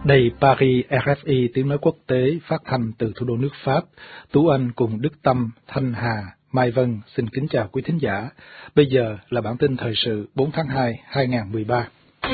Đây Paris, RFI tiếng nói quốc tế phát thanh từ thủ đô nước Pháp. Tú Anh cùng Đức Tâm, Thanh Hà, Mai Vân xin kính chào quý thính giả. Bây giờ là bản tin thời sự 4 tháng 2, 2013.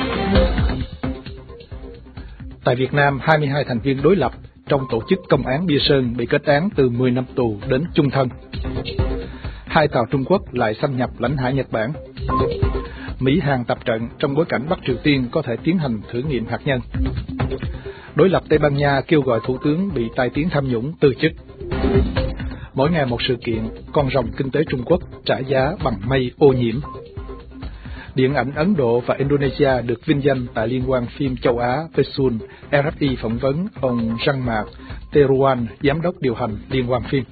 Tại Việt Nam, 22 thành viên đối lập trong tổ chức Công án Bia Sơn bị kết án từ 10 năm tù đến chung thân. Hai tàu Trung Quốc lại xâm nhập lãnh hải Nhật Bản. Mỹ-Hàn tập trận trong bối cảnh Bắc Triều Tiên có thể tiến hành thử nghiệm hạt nhân. Đối lập Tây Ban Nha kêu gọi thủ tướng bị tai tiếng tham nhũng từ chức. Mỗi ngày một sự kiện, con rồng kinh tế Trung Quốc trả giá bằng mây ô nhiễm. Điện ảnh Ấn Độ và Indonesia được vinh danh tại Liên hoan phim châu Á PESUN. RFI phỏng vấn ông Jean-Marc Terouan, giám đốc điều hành Liên hoan phim.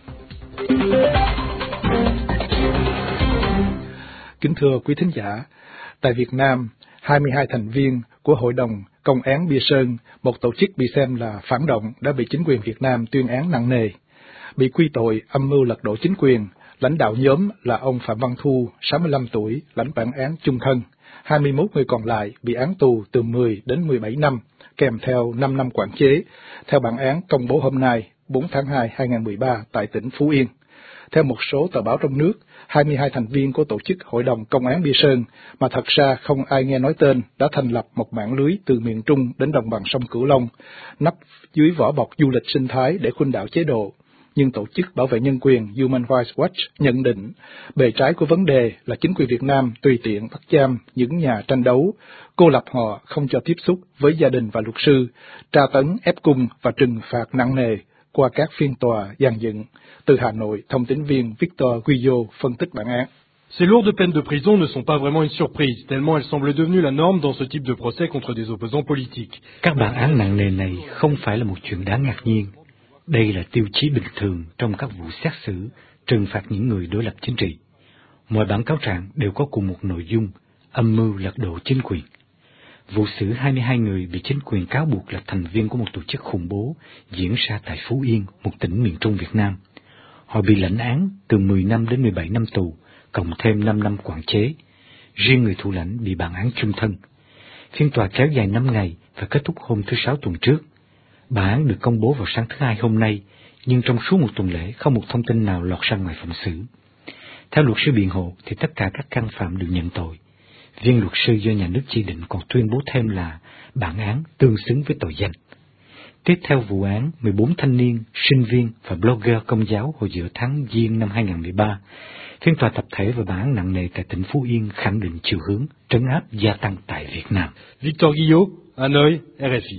Kính thưa quý thính giả, tại Việt Nam, 22 thành viên của Hội đồng Công án Bia Sơn, một tổ chức bị xem là phản động, đã bị chính quyền Việt Nam tuyên án nặng nề. Bị quy tội âm mưu lật đổ chính quyền, lãnh đạo nhóm là ông Phạm Văn Thu, 65 tuổi, lãnh bản án chung thân. 21 người còn lại bị án tù từ 10 đến 17 năm, kèm theo 5 năm quản chế, theo bản án công bố hôm nay, 4 tháng 2, 2013 tại tỉnh Phú Yên. Theo một số tờ báo trong nước, 22 thành viên của tổ chức Hội đồng Công án Bia Sơn, mà thật ra không ai nghe nói tên, đã thành lập một mạng lưới từ miền Trung đến đồng bằng sông Cửu Long, nấp dưới vỏ bọc du lịch sinh thái để khuynh đảo chế độ. Nhưng tổ chức bảo vệ nhân quyền Human Rights Watch nhận định, bề trái của vấn đề là chính quyền Việt Nam tùy tiện bắt giam những nhà tranh đấu, cô lập họ không cho tiếp xúc với gia đình và luật sư, tra tấn ép cung và trừng phạt nặng nề qua các phiên tòa dàn dựng. Từ Hà Nội, thông tín viên Victor Guyot phân tích bản án. Ces lourdes peines de prison ne sont pas vraiment une surprise, tellement elles semblent devenues la norme dans ce type de procès contre des opposants politiques. Các bản án nặng nề này không phải là một chuyện đáng ngạc nhiên. Đây là tiêu chí bình thường trong các vụ xét xử, trừng phạt những người đối lập chính trị. Mọi bản cáo trạng đều có cùng một nội dung, âm mưu lật đổ chính quyền. Vụ xử 22 người bị chính quyền cáo buộc là thành viên của một tổ chức khủng bố diễn ra tại Phú Yên, một tỉnh miền Trung Việt Nam. Họ bị lãnh án từ 10 năm đến 17 năm tù, cộng thêm 5 năm quản chế. Riêng người thủ lãnh bị bản án chung thân. Phiên tòa kéo dài 5 ngày và kết thúc hôm thứ Sáu tuần trước. Bản án được công bố vào sáng thứ Hai hôm nay, nhưng trong suốt một tuần lễ không một thông tin nào lọt ra ngoài phòng xử. Theo luật sư biện hộ thì tất cả các can phạm đều nhận tội. Viên luật sư do nhà nước chỉ định còn tuyên bố thêm là bản án tương xứng với tội danh. Tiếp theo vụ án, 14 thanh niên, sinh viên và blogger Công giáo hồi giữa tháng Giêng năm 2013, phiên tòa tập thể và bản án nặng nề tại tỉnh Phú Yên khẳng định chiều hướng trấn áp gia tăng tại Việt Nam. Victor Guyot, Hanoi, RFI.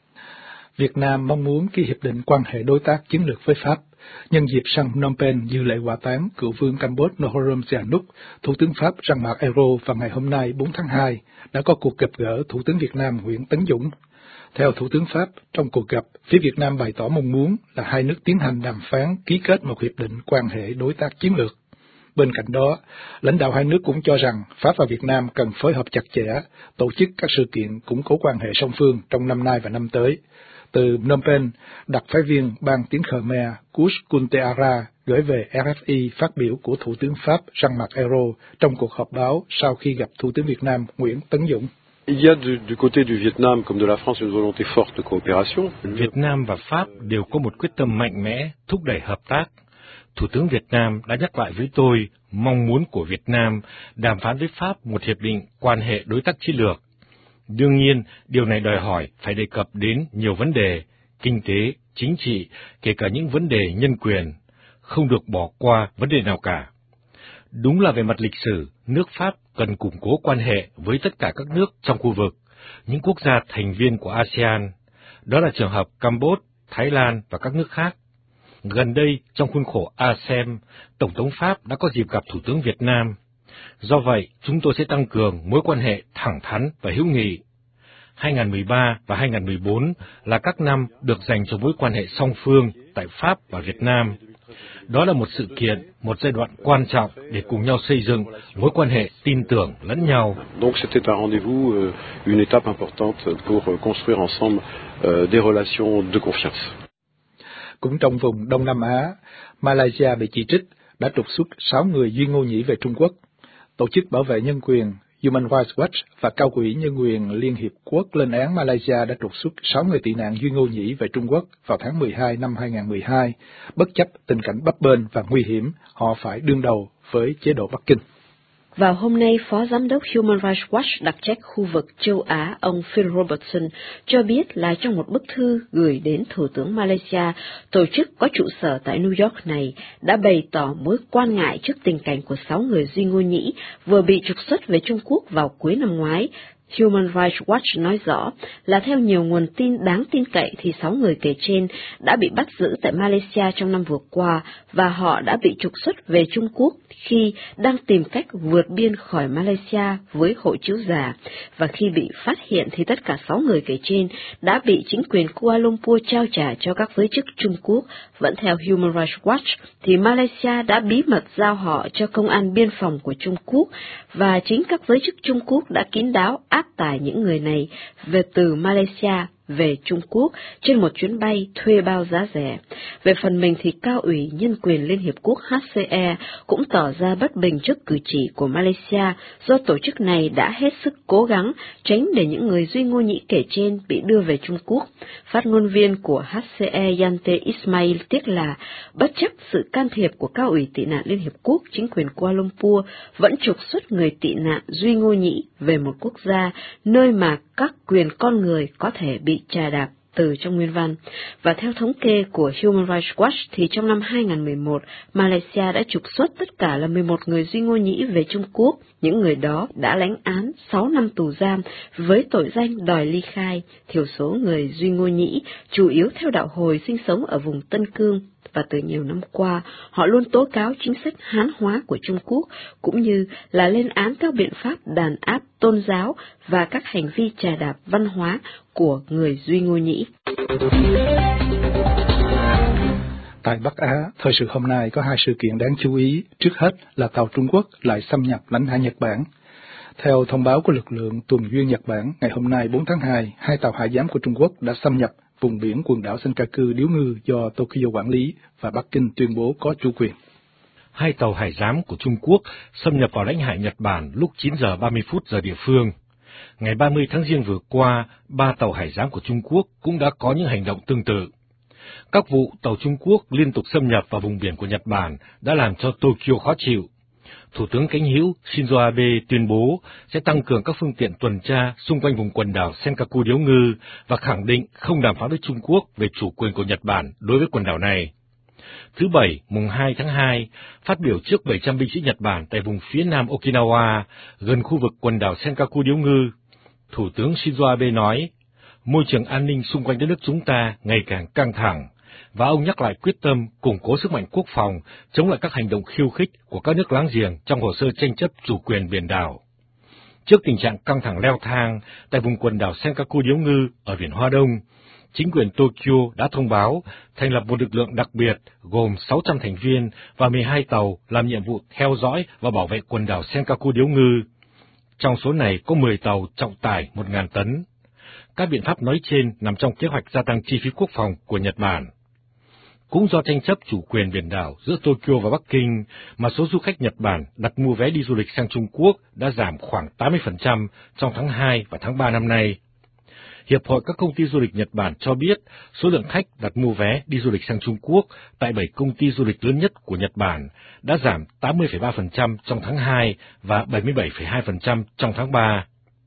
Việt Nam mong muốn ký hiệp định quan hệ đối tác chiến lược với Pháp. Nhân dịp sang Phnom Penh dự lễ hỏa táng cựu vương Campuchia Norodom Sihanouk, Thủ tướng Pháp Jean-Marc Ayrault vào ngày hôm nay 4 tháng 2 đã có cuộc gặp gỡ Thủ tướng Việt Nam Nguyễn Tấn Dũng. Theo Thủ tướng Pháp, trong cuộc gặp, phía Việt Nam bày tỏ mong muốn là hai nước tiến hành đàm phán ký kết một hiệp định quan hệ đối tác chiến lược. Bên cạnh đó, lãnh đạo hai nước cũng cho rằng Pháp và Việt Nam cần phối hợp chặt chẽ, tổ chức các sự kiện củng cố quan hệ song phương trong năm nay và năm tới. Từ Phnom Penh, đặc phái viên Ban tiếng Khmer Kush Kunteara gửi về RFI phát biểu của Thủ tướng Pháp Jean-Marc Ayrault trong cuộc họp báo sau khi gặp Thủ tướng Việt Nam Nguyễn Tấn Dũng. Il y a du côté du Vietnam comme de la France une volonté forte de coopération. Việt Nam và Pháp đều có một quyết tâm mạnh mẽ thúc đẩy hợp tác. Thủ tướng Việt Nam đã nhắc lại với tôi mong muốn của Việt Nam đàm phán với Pháp một hiệp định quan hệ đối tác chiến lược. Đương nhiên, điều này đòi hỏi phải đề cập đến nhiều vấn đề, kinh tế, chính trị, kể cả những vấn đề nhân quyền, không được bỏ qua vấn đề nào cả. Đúng là về mặt lịch sử, nước Pháp cần củng cố quan hệ với tất cả các nước trong khu vực, những quốc gia thành viên của ASEAN. Đó là trường hợp Campuchia, Thái Lan và các nước khác. Gần đây, trong khuôn khổ ASEM, Tổng thống Pháp đã có dịp gặp Thủ tướng Việt Nam. Do vậy, chúng tôi sẽ tăng cường mối quan hệ thẳng thắn và hữu nghị. 2013 và 2014 là các năm được dành cho mối quan hệ song phương tại Pháp và Việt Nam. Đó là một sự kiện, một giai đoạn quan trọng để cùng nhau xây dựng mối quan hệ tin tưởng lẫn nhau. Donc c'était un rendez-vous, une étape importante pour construire ensemble des relations de confiance. Cũng trong vùng Đông Nam Á, Malaysia bị chỉ trích đã trục xuất 6 người Duy Ngô Nhĩ về Trung Quốc. Tổ chức bảo vệ nhân quyền Human Rights Watch và Cao ủy Nhân quyền Liên Hiệp Quốc lên án Malaysia đã trục xuất 6 người tị nạn Duy Ngô Nhĩ về Trung Quốc vào tháng 12 năm 2012, bất chấp tình cảnh bấp bênh và nguy hiểm họ phải đương đầu với chế độ Bắc Kinh. Vào hôm nay, Phó Giám đốc Human Rights Watch đặc trách khu vực châu Á, ông Phil Robertson, cho biết là trong một bức thư gửi đến Thủ tướng Malaysia, tổ chức có trụ sở tại New York này đã bày tỏ mối quan ngại trước tình cảnh của 6 người Duy Ngô Nhĩ vừa bị trục xuất về Trung Quốc vào cuối năm ngoái. Human Rights Watch nói rõ là theo nhiều nguồn tin đáng tin cậy thì 6 người kể trên đã bị bắt giữ tại Malaysia trong năm vừa qua và họ đã bị trục xuất về Trung Quốc khi đang tìm cách vượt biên khỏi Malaysia với hộ chiếu giả, và khi bị phát hiện thì tất cả 6 người kể trên đã bị chính quyền Kuala Lumpur trao trả cho các giới chức Trung Quốc. Vẫn theo Human Rights Watch thì Malaysia đã bí mật giao họ cho công an biên phòng của Trung Quốc, và chính các giới chức Trung Quốc đã kín đáo áp tải những người này về từ Malaysia về Trung Quốc trên một chuyến bay thuê bao giá rẻ. Về phần mình thì Cao ủy Nhân quyền Liên Hiệp Quốc HCE cũng tỏ ra bất bình trước cử chỉ của Malaysia do tổ chức này đã hết sức cố gắng tránh để những người Duy Ngô Nhĩ kể trên bị đưa về Trung Quốc. Phát ngôn viên của HCE Yante Ismail tiếc là bất chấp sự can thiệp của Cao ủy Tị nạn Liên Hiệp Quốc, chính quyền Kuala Lumpur vẫn trục xuất người tị nạn Duy Ngô Nhĩ về một quốc gia nơi mà các quyền con người có thể bị chà đạp từ trong nguyên văn. Và theo thống kê của Human Rights Watch thì trong năm 2011, Malaysia đã trục xuất tất cả là 11 người Duy Ngô Nhĩ về Trung Quốc. Những người đó đã lãnh án 6 năm tù giam với tội danh đòi ly khai. Thiểu số người Duy Ngô Nhĩ chủ yếu theo đạo Hồi sinh sống ở vùng Tân Cương, và từ nhiều năm qua, họ luôn tố cáo chính sách Hán hóa của Trung Quốc, cũng như là lên án các biện pháp đàn áp tôn giáo và các hành vi chà đạp văn hóa của người Duy Ngô Nhĩ. Tại Bắc Á, thời sự hôm nay có 2 sự kiện đáng chú ý. Trước hết là tàu Trung Quốc lại xâm nhập lãnh hải Nhật Bản. Theo thông báo của lực lượng tuần duyên Nhật Bản, ngày hôm nay 4 tháng 2, 2 tàu hải giám của Trung Quốc đã xâm nhập vùng biển quần đảo Senkaku điếu ngư do Tokyo quản lý và Bắc Kinh tuyên bố có chủ quyền. 2 tàu hải giám của Trung Quốc xâm nhập vào lãnh hải Nhật Bản lúc 9 giờ 30 phút giờ địa phương. Ngày 30 tháng Giêng vừa qua, 3 tàu hải giám của Trung Quốc cũng đã có những hành động tương tự. Các vụ tàu Trung Quốc liên tục xâm nhập vào vùng biển của Nhật Bản đã làm cho Tokyo khó chịu. Thủ tướng Cánh hữu Shinzo Abe tuyên bố sẽ tăng cường các phương tiện tuần tra xung quanh vùng quần đảo Senkaku điếu ngư và khẳng định không đàm phán với Trung Quốc về chủ quyền của Nhật Bản đối với quần đảo này. Thứ Bảy, mùng 2 tháng 2, phát biểu trước 700 binh sĩ Nhật Bản tại vùng phía nam Okinawa, gần khu vực quần đảo Senkaku điếu ngư, Thủ tướng Shinzo Abe nói, môi trường an ninh xung quanh đất nước chúng ta ngày càng căng thẳng, và ông nhắc lại quyết tâm củng cố sức mạnh quốc phòng chống lại các hành động khiêu khích của các nước láng giềng trong hồ sơ tranh chấp chủ quyền biển đảo. Trước tình trạng căng thẳng leo thang tại vùng quần đảo Senkaku điếu ngư ở biển Hoa Đông, chính quyền Tokyo đã thông báo thành lập một lực lượng đặc biệt gồm 600 thành viên và 12 tàu làm nhiệm vụ theo dõi và bảo vệ quần đảo Senkaku điếu ngư. Trong số này có 10 tàu trọng tải 1.000 tấn. Các biện pháp nói trên nằm trong kế hoạch gia tăng chi phí quốc phòng của Nhật Bản. Cũng do tranh chấp chủ quyền biển đảo giữa Tokyo và Bắc Kinh mà số du khách Nhật Bản đặt mua vé đi du lịch sang Trung Quốc đã giảm khoảng 80% trong tháng 2 và tháng 3 năm nay. Hiệp hội các công ty du lịch Nhật Bản cho biết số lượng khách đặt mua vé đi du lịch sang Trung Quốc tại 7 công ty du lịch lớn nhất của Nhật Bản đã giảm 80,3% trong tháng 2 và 77,2% trong tháng 3.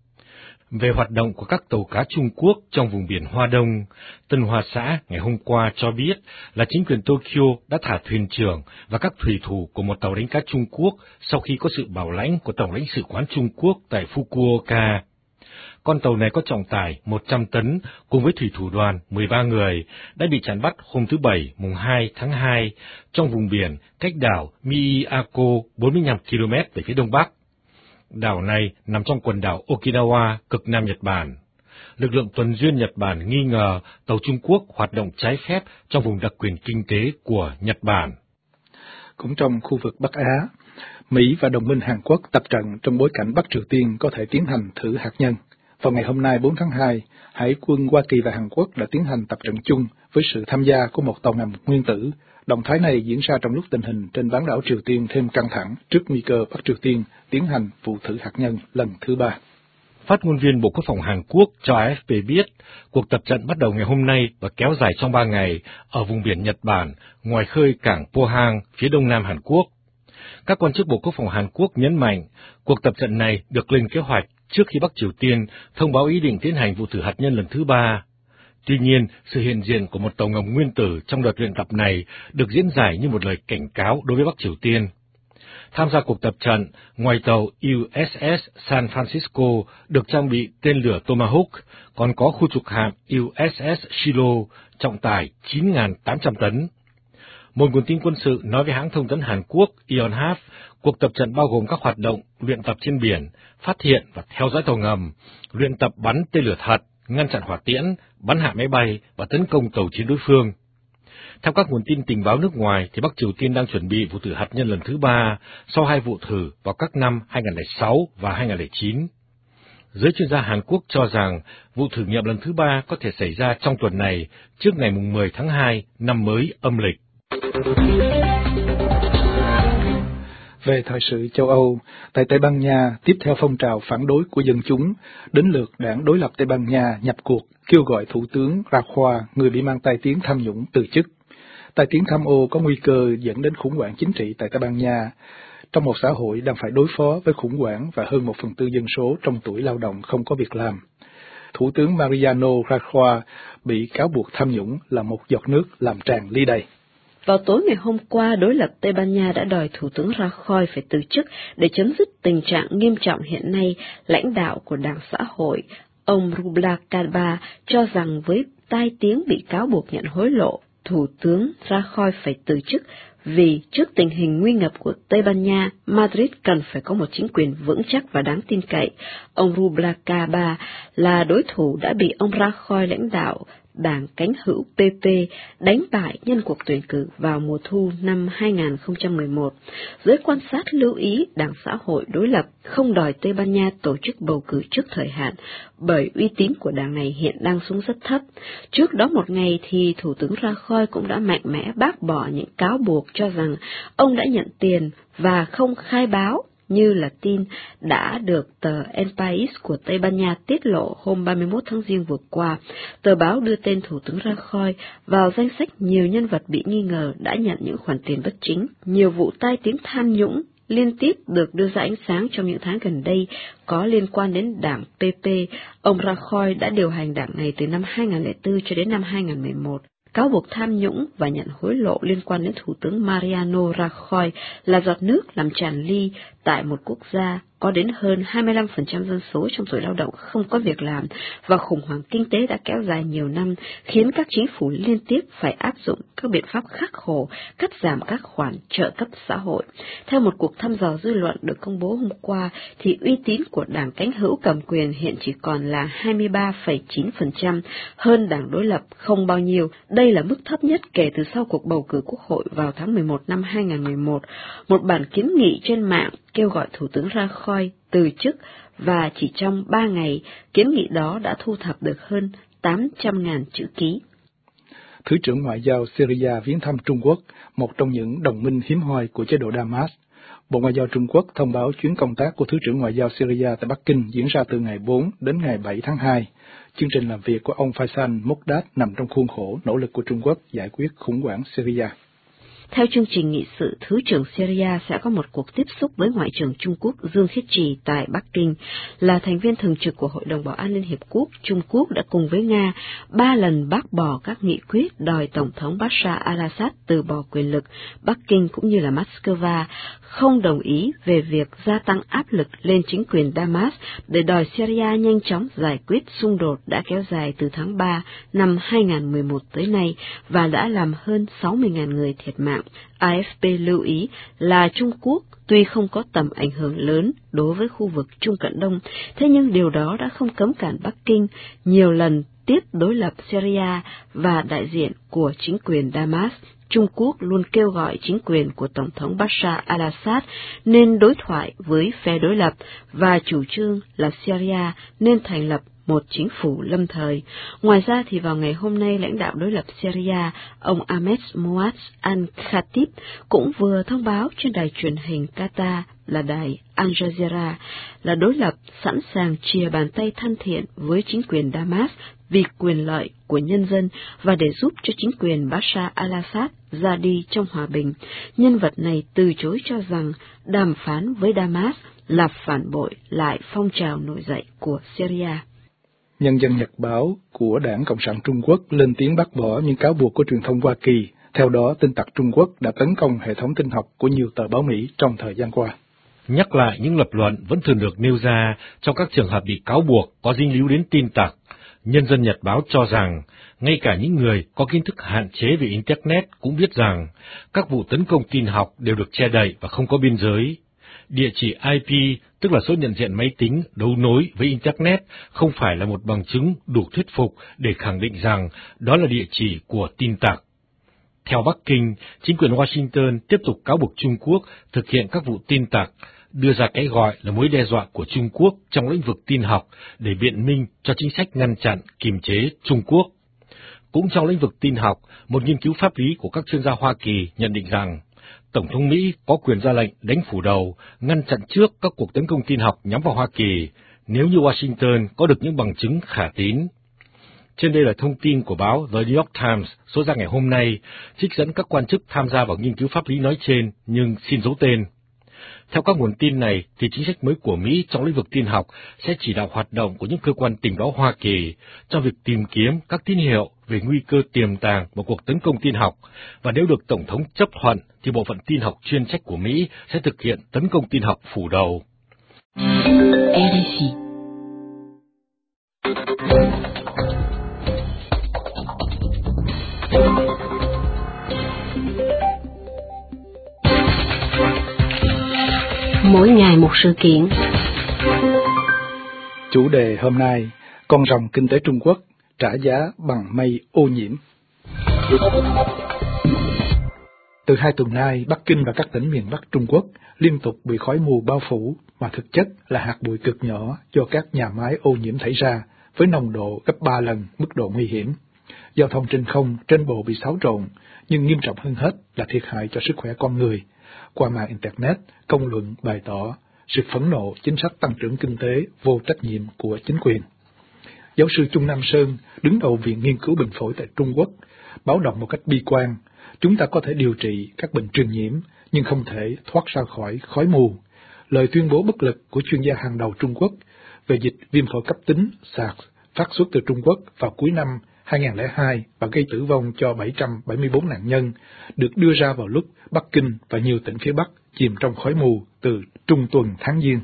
Về hoạt động của các tàu cá Trung Quốc trong vùng biển Hoa Đông, Tân Hoa Xã ngày hôm qua cho biết là chính quyền Tokyo đã thả thuyền trưởng và các thủy thủ của một tàu đánh cá Trung Quốc sau khi có sự bảo lãnh của Tổng lãnh sự quán Trung Quốc tại Fukuoka. Con tàu này có trọng tải 100 tấn cùng với thủy thủ đoàn 13 người đã bị chặn bắt hôm thứ Bảy mùng 2 tháng 2 trong vùng biển cách đảo Miyako 45 km về phía đông bắc. Đảo này nằm trong quần đảo Okinawa, cực nam Nhật Bản. Lực lượng tuần duyên Nhật Bản nghi ngờ tàu Trung Quốc hoạt động trái phép trong vùng đặc quyền kinh tế của Nhật Bản. Cũng trong khu vực Bắc Á, Mỹ và đồng minh Hàn Quốc tập trận trong bối cảnh Bắc Triều Tiên có thể tiến hành thử hạt nhân. Vào ngày hôm nay 4 tháng 2, Hải quân Hoa Kỳ và Hàn Quốc đã tiến hành tập trận chung với sự tham gia của một tàu ngầm nguyên tử. Động thái này diễn ra trong lúc tình hình trên bán đảo Triều Tiên thêm căng thẳng trước nguy cơ Bắc Triều Tiên tiến hành vụ thử hạt nhân lần thứ 3. Phát ngôn viên Bộ Quốc phòng Hàn Quốc cho AFP biết, cuộc tập trận bắt đầu ngày hôm nay và kéo dài trong 3 ngày ở vùng biển Nhật Bản, ngoài khơi cảng Pohang, phía đông nam Hàn Quốc. Các quan chức Bộ Quốc phòng Hàn Quốc nhấn mạnh, cuộc tập trận này được lên kế hoạch trước khi Bắc Triều Tiên thông báo ý định tiến hành vụ thử hạt nhân lần thứ 3. Tuy nhiên, sự hiện diện của một tàu ngầm nguyên tử trong đợt luyện tập này được diễn giải như một lời cảnh cáo đối với Bắc Triều Tiên. Tham gia cuộc tập trận, ngoài tàu USS San Francisco được trang bị tên lửa Tomahawk, còn có khu trục hạm USS Shiloh trọng tải 9.800 tấn. Một nguồn tin quân sự nói với hãng thông tấn Hàn Quốc Yonhap, cuộc tập trận bao gồm các hoạt động luyện tập trên biển, phát hiện và theo dõi tàu ngầm, luyện tập bắn tên lửa thật, ngăn chặn hỏa tiễn, bắn hạ máy bay và tấn công tàu chiến đối phương. Theo các nguồn tin tình báo nước ngoài, thì Bắc Triều Tiên đang chuẩn bị vụ thử hạt nhân lần thứ 3 sau 2 vụ thử vào các năm 2006 và 2009. Giới chuyên gia Hàn Quốc cho rằng vụ thử nghiệm lần thứ 3 có thể xảy ra trong tuần này trước ngày 10 tháng 2 năm mới âm lịch. Về thời sự châu Âu, tại Tây Ban Nha, tiếp theo phong trào phản đối của dân chúng, đến lượt đảng đối lập Tây Ban Nha nhập cuộc kêu gọi Thủ tướng Rajoy, người bị mang tai tiếng tham nhũng, từ chức. Tai tiếng tham ô có nguy cơ dẫn đến khủng hoảng chính trị tại Tây Ban Nha, trong một xã hội đang phải đối phó với khủng hoảng và hơn 1/4 dân số trong tuổi lao động không có việc làm. Thủ tướng Mariano Rajoy bị cáo buộc tham nhũng là một giọt nước làm tràn ly đầy. Vào tối ngày hôm qua, đối lập Tây Ban Nha đã đòi Thủ tướng Rajoy phải từ chức để chấm dứt tình trạng nghiêm trọng hiện nay. Lãnh đạo của Đảng Xã hội, ông Rubalcaba, cho rằng với tai tiếng bị cáo buộc nhận hối lộ, Thủ tướng Rajoy phải từ chức vì trước tình hình nguy ngập của Tây Ban Nha, Madrid cần phải có một chính quyền vững chắc và đáng tin cậy. Ông Rubalcaba là đối thủ đã bị ông Rajoy lãnh đạo Đảng cánh hữu PP đánh bại nhân cuộc tuyển cử vào mùa thu năm 2011. Giới quan sát lưu ý Đảng Xã hội đối lập không đòi Tây Ban Nha tổ chức bầu cử trước thời hạn, bởi uy tín của đảng này hiện đang xuống rất thấp. Trước đó một ngày thì Thủ tướng Rajoy cũng đã mạnh mẽ bác bỏ những cáo buộc cho rằng ông đã nhận tiền và không khai báo, như là tin đã được tờ El País của Tây Ban Nha tiết lộ hôm 31 tháng Giêng vừa qua. Tờ báo đưa tên Thủ tướng Rajoy vào danh sách nhiều nhân vật bị nghi ngờ đã nhận những khoản tiền bất chính. Nhiều vụ tai tiếng tham nhũng liên tiếp được đưa ra ánh sáng trong những tháng gần đây có liên quan đến đảng PP. Ông Rajoy đã điều hành đảng này từ năm 2004 cho đến năm 2011. Cáo buộc tham nhũng và nhận hối lộ liên quan đến Thủ tướng Mariano Rajoy là giọt nước làm tràn ly tại một quốc gia có đến hơn 25% dân số trong tuổi lao động không có việc làm, và khủng hoảng kinh tế đã kéo dài nhiều năm, khiến các chính phủ liên tiếp phải áp dụng các biện pháp khắc khổ, cắt giảm các khoản trợ cấp xã hội. Theo một cuộc thăm dò dư luận được công bố hôm qua, thì uy tín của đảng cánh hữu cầm quyền hiện chỉ còn là 23,9%, hơn đảng đối lập không bao nhiêu. Đây là mức thấp nhất kể từ sau cuộc bầu cử quốc hội vào tháng 11 năm 2011. Một bản kiến nghị trên mạng kêu gọi Thủ tướng Rajoy từ chức, và chỉ trong 3 ngày, kiến nghị đó đã thu thập được hơn 800.000 chữ ký. Thứ trưởng Ngoại giao Syria viếng thăm Trung Quốc, một trong những đồng minh hiếm hoi của chế độ Damas. Bộ Ngoại giao Trung Quốc thông báo chuyến công tác của Thứ trưởng Ngoại giao Syria tại Bắc Kinh diễn ra từ ngày 4 đến ngày 7 tháng 2. Chương trình làm việc của ông Faisal Muqdad nằm trong khuôn khổ nỗ lực của Trung Quốc giải quyết khủng hoảng Syria. Theo chương trình nghị sự, Thứ trưởng Syria sẽ có một cuộc tiếp xúc với Ngoại trưởng Trung Quốc Dương Khiết Trì tại Bắc Kinh. Là thành viên thường trực của Hội đồng Bảo an Liên Hiệp Quốc, Trung Quốc đã cùng với Nga 3 lần bác bỏ các nghị quyết đòi Tổng thống Bashar al-Assad từ bỏ quyền lực. Bắc Kinh cũng như là Moscow không đồng ý về việc gia tăng áp lực lên chính quyền Damas để đòi Syria nhanh chóng giải quyết xung đột đã kéo dài từ tháng 3 năm 2011 tới nay và đã làm hơn 60.000 người thiệt mạng. AFP lưu ý là Trung Quốc tuy không có tầm ảnh hưởng lớn đối với khu vực Trung Cận Đông, thế nhưng điều đó đã không cấm cản Bắc Kinh nhiều lần tiếp đối lập Syria và đại diện của chính quyền Damas. Trung Quốc luôn kêu gọi chính quyền của Tổng thống Bashar al-Assad nên đối thoại với phe đối lập và chủ trương là Syria nên thành lập một chính phủ lâm thời. Ngoài ra thì vào ngày hôm nay, lãnh đạo đối lập Syria, ông Ahmed Moaz al-Khatib cũng vừa thông báo trên đài truyền hình Qatar là đài Al Jazeera là đối lập sẵn sàng chìa bàn tay thân thiện với chính quyền Damas vì quyền lợi của nhân dân và để giúp cho chính quyền Bashar al-Assad ra đi trong hòa bình. Nhân vật này từ chối cho rằng đàm phán với Damas là phản bội lại phong trào nổi dậy của Syria. Nhân dân Nhật báo của Đảng Cộng sản Trung Quốc lên tiếng bác bỏ những cáo buộc của truyền thông Hoa Kỳ. Theo đó, tin tặc Trung Quốc đã tấn công hệ thống tin học của nhiều tờ báo Mỹ trong thời gian qua. Nhắc lại những lập luận vẫn thường được nêu ra trong các trường hợp bị cáo buộc có dính líu đến tin tặc, Nhân dân Nhật báo cho rằng, ngay cả những người có kiến thức hạn chế về Internet cũng biết rằng các vụ tấn công tin học đều được che đậy và không có biên giới. Địa chỉ IP, tức là số nhận diện máy tính đấu nối với Internet, không phải là một bằng chứng đủ thuyết phục để khẳng định rằng đó là địa chỉ của tin tặc. Theo Bắc Kinh, chính quyền Washington tiếp tục cáo buộc Trung Quốc thực hiện các vụ tin tặc, đưa ra cái gọi là mối đe dọa của Trung Quốc trong lĩnh vực tin học để biện minh cho chính sách ngăn chặn, kiềm chế Trung Quốc. Cũng trong lĩnh vực tin học, một nghiên cứu pháp lý của các chuyên gia Hoa Kỳ nhận định rằng Tổng thống Mỹ có quyền ra lệnh đánh phủ đầu, ngăn chặn trước các cuộc tấn công tin học nhắm vào Hoa Kỳ, nếu như Washington có được những bằng chứng khả tín. Trên đây là thông tin của báo The New York Times số ra ngày hôm nay, trích dẫn các quan chức tham gia vào nghiên cứu pháp lý nói trên nhưng xin giấu tên. Theo các nguồn tin này, thì chính sách mới của Mỹ trong lĩnh vực tin học sẽ chỉ đạo hoạt động của những cơ quan tình báo Hoa Kỳ trong việc tìm kiếm các tín hiệu về nguy cơ tiềm tàng một cuộc tấn công tin học, và nếu được Tổng thống chấp thuận thì bộ phận tin học chuyên trách của Mỹ sẽ thực hiện tấn công tin học phủ đầu. RFI. Mỗi ngày một sự kiện. Chủ đề hôm nay, con rồng kinh tế Trung Quốc trả giá bằng mây ô nhiễm. Từ 2 tuần nay, Bắc Kinh và các tỉnh miền Bắc Trung Quốc liên tục bị khói mù bao phủ, mà thực chất là hạt bụi cực nhỏ do các nhà máy ô nhiễm thải ra, với nồng độ gấp 3 lần mức độ nguy hiểm. Giao thông trên không, trên bộ bị xáo trộn, nhưng nghiêm trọng hơn hết là thiệt hại cho sức khỏe con người. Qua mạng Internet, công luận bày tỏ sự phẫn nộ chính sách tăng trưởng kinh tế vô trách nhiệm của chính quyền. Giáo sư Chung Nam Sơn, đứng đầu Viện Nghiên cứu Bệnh phổi tại Trung Quốc, báo động một cách bi quan: chúng ta có thể điều trị các bệnh truyền nhiễm, nhưng không thể thoát ra khỏi khói mù. Lời tuyên bố bất lực của chuyên gia hàng đầu Trung Quốc về dịch viêm phổi cấp tính SARS phát xuất từ Trung Quốc vào cuối năm 2002 và gây tử vong cho 774 nạn nhân, được đưa ra vào lúc Bắc Kinh và nhiều tỉnh phía Bắc chìm trong khói mù từ trung tuần tháng Giêng.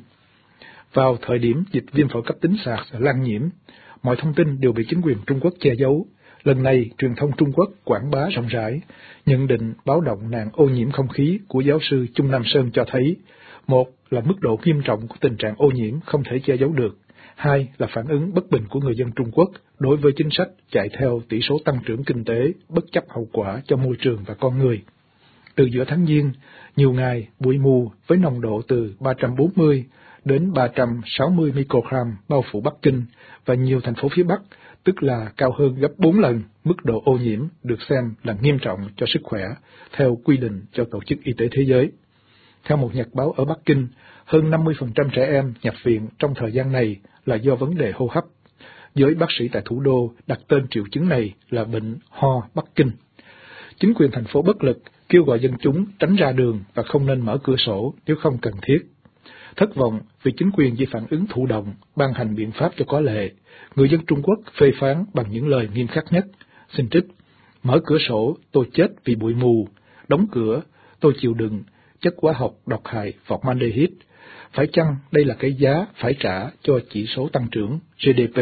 Vào thời điểm dịch viêm phổi cấp tính SARS lan nhiễm, mọi thông tin đều bị chính quyền Trung Quốc che giấu. Lần này, truyền thông Trung Quốc quảng bá rộng rãi, nhận định báo động nạn ô nhiễm không khí của giáo sư Chung Nam Sơn cho thấy, một là mức độ nghiêm trọng của tình trạng ô nhiễm không thể che giấu được, hai là phản ứng bất bình của người dân Trung Quốc đối với chính sách chạy theo tỷ số tăng trưởng kinh tế bất chấp hậu quả cho môi trường và con người. Từ giữa tháng Giêng, nhiều ngày bụi mù với nồng độ từ 340 đến 360 microgram bao phủ Bắc Kinh và nhiều thành phố phía Bắc, tức là cao hơn gấp 4 lần mức độ ô nhiễm được xem là nghiêm trọng cho sức khỏe, theo quy định cho Tổ chức Y tế Thế giới. Theo một nhật báo ở Bắc Kinh, hơn 50% trẻ em nhập viện trong thời gian này là do vấn đề hô hấp. Giới bác sĩ tại thủ đô đặt tên triệu chứng này là bệnh ho Bắc Kinh. Chính quyền thành phố bất lực, kêu gọi dân chúng tránh ra đường và không nên mở cửa sổ nếu không cần thiết. Thất vọng vì chính quyền chỉ phản ứng thụ động, ban hành biện pháp cho có lệ, người dân Trung Quốc phê phán bằng những lời nghiêm khắc nhất. Xin trích: mở cửa sổ, tôi chết vì bụi mù; đóng cửa, tôi chịu đựng chất hóa học độc hại formaldehyde. Phải chăng đây là cái giá phải trả cho chỉ số tăng trưởng GDP?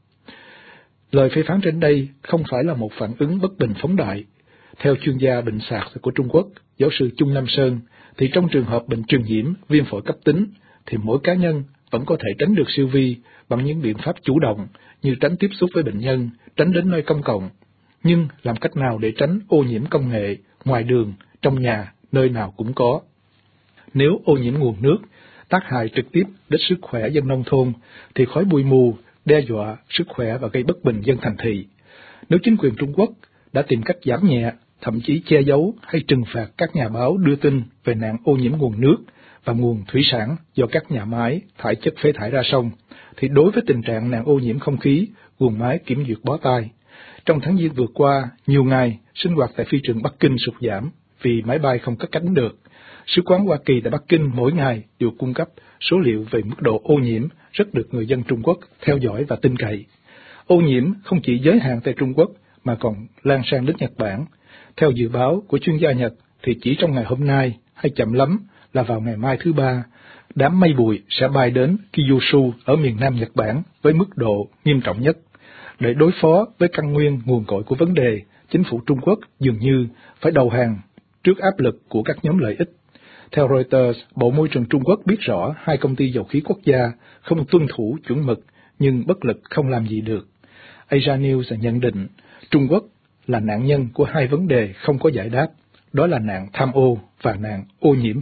Lời phê phán trên đây không phải là một phản ứng bất bình phóng đại. Theo chuyên gia bệnh SARS của Trung Quốc, giáo sư Chung Nam Sơn, thì trong trường hợp bệnh truyền nhiễm viêm phổi cấp tính, thì mỗi cá nhân vẫn có thể tránh được siêu vi bằng những biện pháp chủ động như tránh tiếp xúc với bệnh nhân, tránh đến nơi công cộng. Nhưng làm cách nào để tránh ô nhiễm công nghệ, ngoài đường, trong nhà, nơi nào cũng có? Nếu ô nhiễm nguồn nước, tác hại trực tiếp đến sức khỏe dân nông thôn, thì khói bụi mù đe dọa sức khỏe và gây bất bình dân thành thị. Nếu chính quyền Trung Quốc đã tìm cách giảm nhẹ, thậm chí che giấu hay trừng phạt các nhà báo đưa tin về nạn ô nhiễm nguồn nước và nguồn thủy sản do các nhà máy thải chất phế thải ra sông, thì đối với tình trạng nạn ô nhiễm không khí, guồng máy kiểm duyệt bó tay. Trong tháng Giêng vừa qua, nhiều ngày, sinh hoạt tại phi trường Bắc Kinh sụt giảm vì máy bay không cất cánh được. Sứ quán Hoa Kỳ tại Bắc Kinh mỗi ngày đều cung cấp số liệu về mức độ ô nhiễm rất được người dân Trung Quốc theo dõi và tin cậy. Ô nhiễm không chỉ giới hạn tại Trung Quốc mà còn lan sang đến Nhật Bản. Theo dự báo của chuyên gia Nhật thì chỉ trong ngày hôm nay hay chậm lắm là vào ngày mai thứ Ba, đám mây bụi sẽ bay đến Kyushu ở miền Nam Nhật Bản với mức độ nghiêm trọng nhất. Để đối phó với căn nguyên nguồn cội của vấn đề, chính phủ Trung Quốc dường như phải đầu hàng trước áp lực của các nhóm lợi ích. Theo Reuters, Bộ Môi trường Trung Quốc biết rõ hai công ty dầu khí quốc gia không tuân thủ chuẩn mực nhưng bất lực không làm gì được. Asia News nhận định Trung Quốc là nạn nhân của hai vấn đề không có giải đáp, đó là nạn tham ô và nạn ô nhiễm.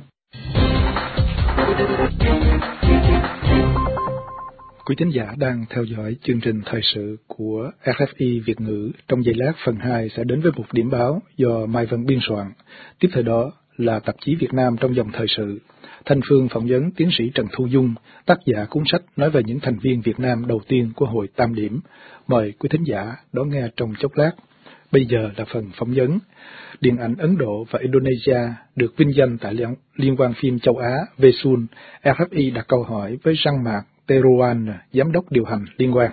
Quý thính giả đang theo dõi chương trình thời sự của RFI Việt ngữ. Trong giây lát, phần 2 sẽ đến với một điểm báo do Mai Vân biên soạn. Tiếp theo đó là tạp chí Việt Nam trong dòng thời sự. Thanh Phương phỏng vấn tiến sĩ Trần Thu Dung, tác giả cuốn sách nói về những thành viên Việt Nam đầu tiên của Hội Tam Điểm. Mời quý thính giả đón nghe trong chốc lát. Bây giờ là phần phỏng vấn. Điện ảnh Ấn Độ và Indonesia được vinh danh tại Liên hoan phim châu Á VESUL. RFI đặt câu hỏi với Jean-Marc Thérouan, giám đốc điều hành liên hoan.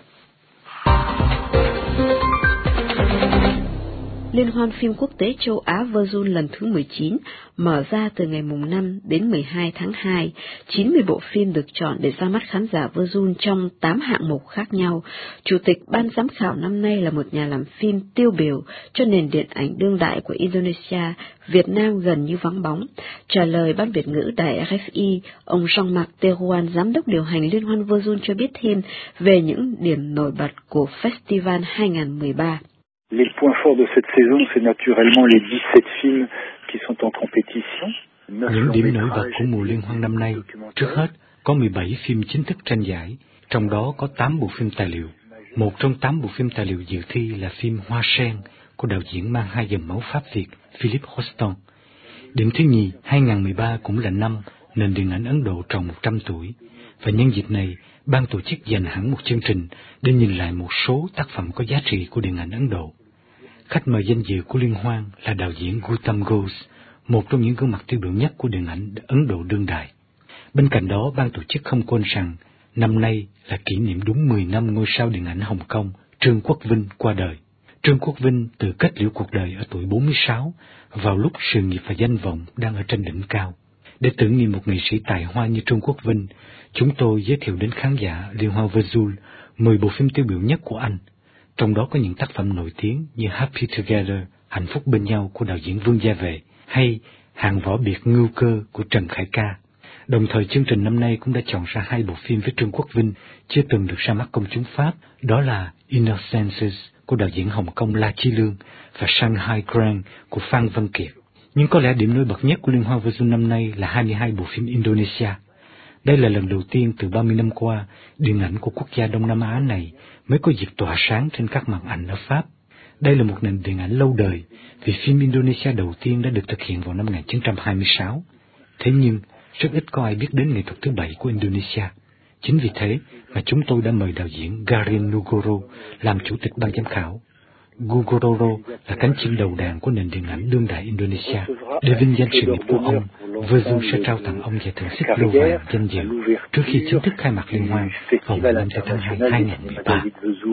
Liên hoan phim quốc tế châu Á VESUL lần thứ 19 mở ra từ ngày 5 đến 12 tháng 2. 90 bộ phim được chọn để ra mắt khán giả VESUL trong 8 hạng mục khác nhau. Chủ tịch ban giám khảo năm nay là một nhà làm phim tiêu biểu cho nền điện ảnh đương đại của Indonesia, Việt Nam gần như vắng bóng. Trả lời ban Việt ngữ đài RFI, ông Jean-Marc Thérouan, giám đốc điều hành Liên hoan VESUL cho biết thêm về những điểm nổi bật của Festival 2013. Les points forts de cette saison, c'est naturellement les 17 films qui sont en compétition. Những điểm nổi bật của mùa liên hoan năm nay, trước hết có 17 phim chính thức tranh giải, trong đó có 8 bộ phim tài liệu. Một trong 8 bộ phim tài liệu dự thi là phim Hoa Sen của đạo diễn mang 2 dòng máu Pháp Việt Philippe Rostand. Điểm thứ nhì, 2013 cũng là năm nền điện ảnh Ấn Độ tròn 100 tuổi, và nhân dịp này, ban tổ chức dành hẳn một chương trình để nhìn lại một số tác phẩm có giá trị của điện ảnh Ấn Độ. Khách mời danh dự của liên hoan là đạo diễn Gautam Ghosh, một trong những gương mặt tiêu biểu nhất của điện ảnh Ấn Độ đương đại. Bên cạnh đó, ban tổ chức không quên rằng năm nay là kỷ niệm đúng 10 năm ngôi sao điện ảnh Hồng Kông Trương Quốc Vinh qua đời. Trương Quốc Vinh tự kết liễu cuộc đời ở tuổi 46, vào lúc sự nghiệp và danh vọng đang ở trên đỉnh cao. Để tưởng niệm một nghệ sĩ tài hoa như Trương Quốc Vinh, chúng tôi giới thiệu đến khán giả Liên hoan VESUL 10 bộ phim tiêu biểu nhất của anh. Trong đó có những tác phẩm nổi tiếng như Happy Together, Hạnh phúc bên nhau của đạo diễn Vương Gia Vệ, hay Hạng võ biệt ngưu cơ của Trần Khải Ca. Đồng thời chương trình năm nay cũng đã chọn ra 2 bộ phim với Trương Quốc Vinh chưa từng được ra mắt công chúng Pháp, đó là Innocence của đạo diễn Hồng Kông La Chi Lương và Shanghai Grand của Phan Văn Kiệt. Nhưng có lẽ điểm nổi bật nhất của Liên hoan VESUL năm nay là 22 bộ phim Indonesia. Đây là lần đầu tiên từ 30 năm qua, điện ảnh của quốc gia Đông Nam Á này mới có dịp tỏa sáng trên các màn ảnh ở Pháp. Đây là một nền điện ảnh lâu đời, vì phim Indonesia đầu tiên đã được thực hiện vào năm 1926. Thế nhưng, rất ít có ai biết đến nghệ thuật thứ 7 của Indonesia. Chính vì thế mà chúng tôi đã mời đạo diễn Garin Nugoro làm chủ tịch ban giám khảo. Nugoro là cánh chim đầu đàn của nền điện ảnh đương đại Indonesia. Để vinh danh sự nghiệp của ông, VESUL sẽ trao tặng ông giải thưởng xích lô vàng danh dự trước khi chính thức khai mạc liên hoan vào ngày 5 tháng 2 2013.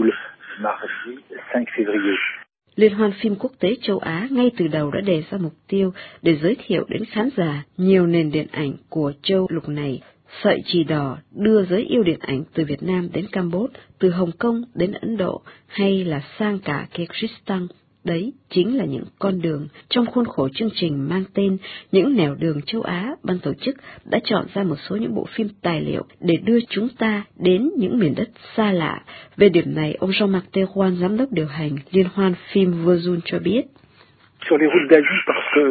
Liên hoan phim quốc tế châu Á ngay từ đầu đã đề ra mục tiêu để giới thiệu đến khán giả nhiều nền điện ảnh của châu lục này. Sợi chỉ đỏ đưa giới yêu điện ảnh từ Việt Nam đến Campuchia, từ Hồng Kông đến Ấn Độ hay là sang cả Kyrgyzstan. Đấy chính là những con đường trong khuôn khổ chương trình mang tên Những nẻo đường châu Á. Ban tổ chức đã chọn ra một số những bộ phim tài liệu để đưa chúng ta đến những miền đất xa lạ. Về điểm này, ông Jean-Marc Thérouan, giám đốc điều hành Liên hoan phim VESUL cho biết. Sur les routes d'Asie, parce que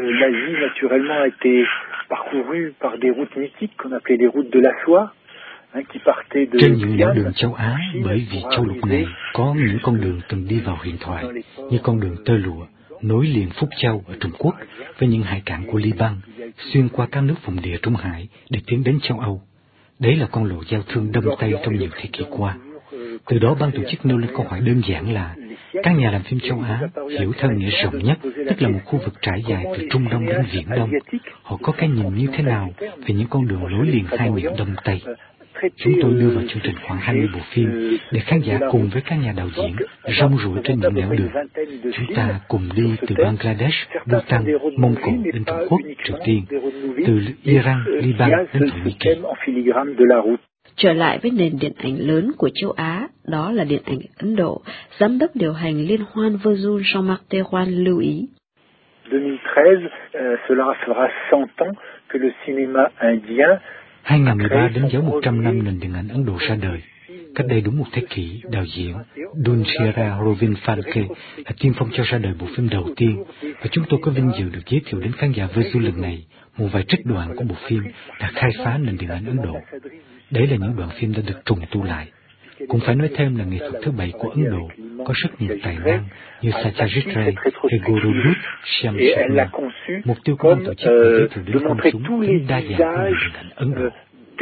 l'Asie naturellement a été parcourue par des routes mythiques qu'on appelait les routes de la soie. Trên những nẻo đường châu Á, bởi vì châu lục này có những con đường từng đi vào huyền thoại, như con đường tơ lụa, nối liền Phúc Châu ở Trung Quốc với những hải cảng của Liban, xuyên qua các nước vùng địa Trung Hải để tiến đến châu Âu. Đấy là con lộ giao thương Đông Tây trong nhiều thế kỷ qua. Từ đó ban tổ chức nêu lên câu hỏi đơn giản là, các nhà làm phim châu Á hiểu theo nghĩa rộng nhất, tức là một khu vực trải dài từ Trung Đông đến Viễn Đông. Họ có cái nhìn như thế nào về những con đường nối liền hai miền Đông Tây? Chúng tôi đưa vào chương trình khoảng 20 bộ phim để khán giả cùng với các nhà đạo diễn rong ruổi trên những nẻo đường. Chúng ta cùng đi từ Bangladesh, Bhutan, Mông Cổ đến Trung Quốc, Triều Tiên, từ Iran, Liban đến Thổ Nhĩ Kỳ. Trở lại với nền điện ảnh lớn của châu Á, đó là điện ảnh Ấn Độ, giám đốc điều hành liên hoan Vesoul Jean-Marc Thérouan lưu ý. 2013, cela fera 100 ans que le cinéma indien 2013 đánh dấu 100 năm nền điện ảnh Ấn Độ ra đời. Cách đây đúng một thế kỷ, đạo diễn Dunshira Rovin Phalke là tiên phong cho ra đời bộ phim đầu tiên, và chúng tôi có vinh dự được giới thiệu đến khán giả Vesoul lần này một vài trích đoạn của bộ phim đã khai phá nền điện ảnh Ấn Độ. Đấy là những đoạn phim đã được trùng tu lại. Cũng phải nói thêm là nghệ thuật thứ bảy của Ấn Độ có rất nhiều tài năng như Satyajit Ray hay Gurudut Shyam Sharma. Mục tiêu của ban tổ chức là giới thiệu đến công chúng tính đa dạng của nền điện ảnh Ấn Độ.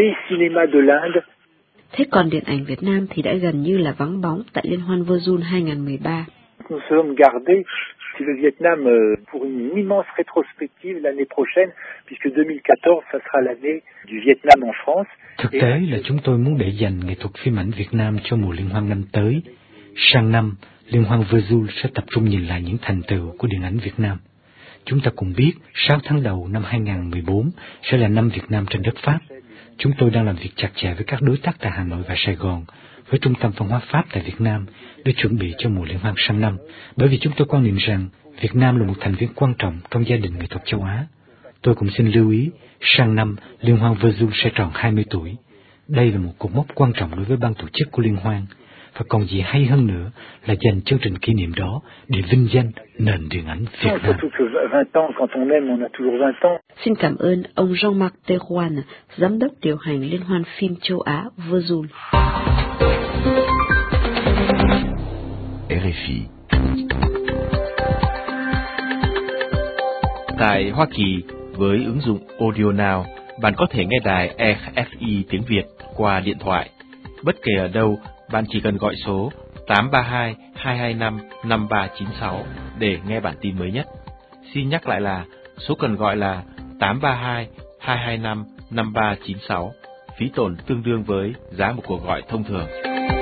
Thế còn điện ảnh Việt Nam thì đã gần như là vắng bóng tại Liên hoan Vesoul 2013. Nous sommes gardés si le Vietnam pour une immense rétrospective l'année prochaine, puisque 2014, ça sera l'année du Vietnam en France. Thực tế là chúng tôi muốn để dành nghệ thuật phim ảnh Việt Nam cho mùa liên hoan năm tới. Sang năm, Liên hoan Vesoul sẽ tập trung nhìn lại những thành tựu của điện ảnh Việt Nam. Chúng ta cùng biết 6 tháng đầu năm 2014 sẽ là năm Việt Nam trên đất Pháp. Chúng tôi đang làm việc chặt chẽ với các đối tác tại Hà Nội và Sài Gòn, với Trung tâm Văn hóa Pháp tại Việt Nam để chuẩn bị cho mùa liên hoan sang năm, bởi vì chúng tôi quan niệm rằng Việt Nam là một thành viên quan trọng trong gia đình nghệ thuật châu Á. Tôi cũng xin lưu ý, sang năm Liên hoan Vesoul sẽ tròn 20 tuổi. Đây là một cột mốc quan trọng đối với ban tổ chức của liên hoan, và còn gì hay hơn nữa là dành chương trình kỷ niệm đó để vinh danh nền điện ảnh Việt Nam. Xin cảm ơn ông Jean-Marc Thérouan, giám đốc điều hành Liên hoan phim châu Á Vesoul. RFI. Tại Hoa Kỳ, với ứng dụng Audio Now, bạn có thể nghe đài RFI tiếng Việt qua điện thoại. Bất kể ở đâu, bạn chỉ cần gọi số 832-225-5396 để nghe bản tin mới nhất. Xin nhắc lại là số cần gọi là 832-225-5396, phí tổn tương đương với giá một cuộc gọi thông thường.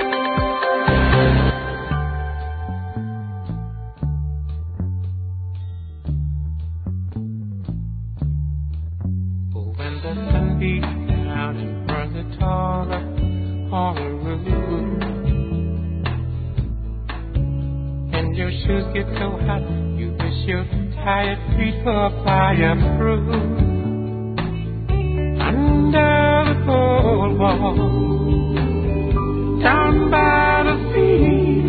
Your shoes get so hot, you wish your tired feet were fireproof. Under the boardwalk, down by the sea,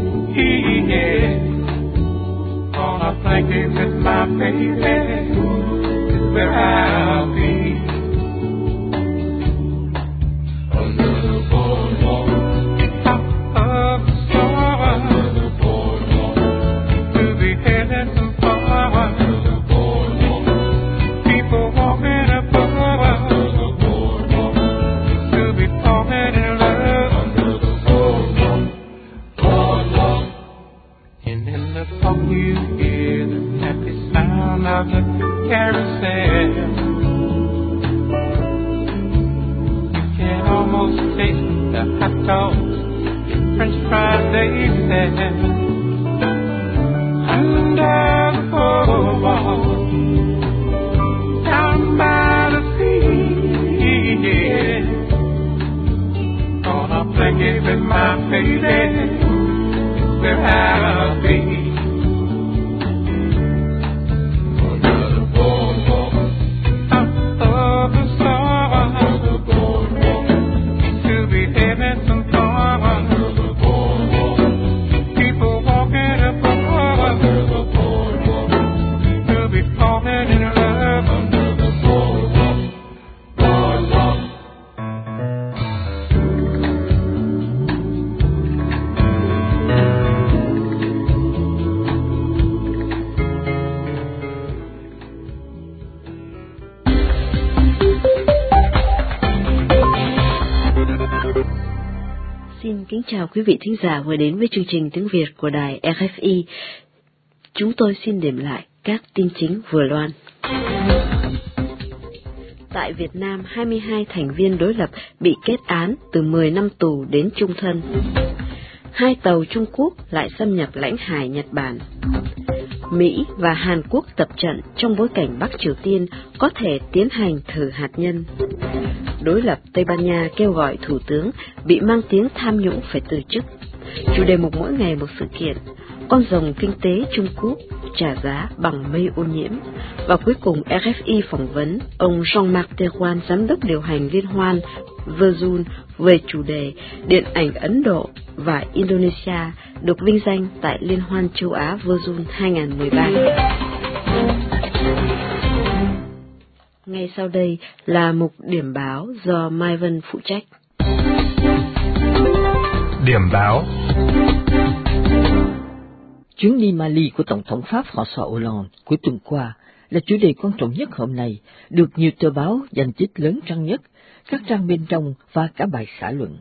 yeah. On a blanket with my baby is where I'll be. Under the boardwalk, top of the storm. Carousel. You can almost taste the hot dogs and French fries they sell under the boardwalk, down by the sea. Yeah. On a blanket with my baby, where I'll be. People kính chào quý vị thính giả vừa đến với chương trình tiếng Việt của đài RFI. Chúng tôi xin điểm lại các tin chính vừa loan. Tại Việt Nam, 22 thành viên đối lập bị kết án từ 10 năm tù đến chung thân. 2 tàu Trung Quốc lại xâm nhập lãnh hải Nhật Bản. Mỹ và Hàn Quốc tập trận trong bối cảnh Bắc Triều Tiên có thể tiến hành thử hạt nhân. Đối lập Tây Ban Nha kêu gọi thủ tướng bị mang tiếng tham nhũng phải từ chức. Chủ đề mục mỗi ngày một sự kiện. Con rồng kinh tế Trung Quốc trả giá bằng mây ô nhiễm. Và cuối cùng RFI phỏng vấn ông Jean-Marc Thérouan, giám đốc điều hành liên hoan Virgin về chủ đề điện ảnh Ấn Độ và Indonesia được vinh danh tại Liên hoan châu Á Virgin 2013. Ngay sau đây là mục điểm báo do Mai Vân phụ trách. Điểm báo. Chuyến đi Mali của Tổng thống Pháp François Hollande cuối tuần qua là chủ đề quan trọng nhất hôm nay, được nhiều tờ báo dành trích lớn trang nhất, các trang bên trong và cả bài xã luận.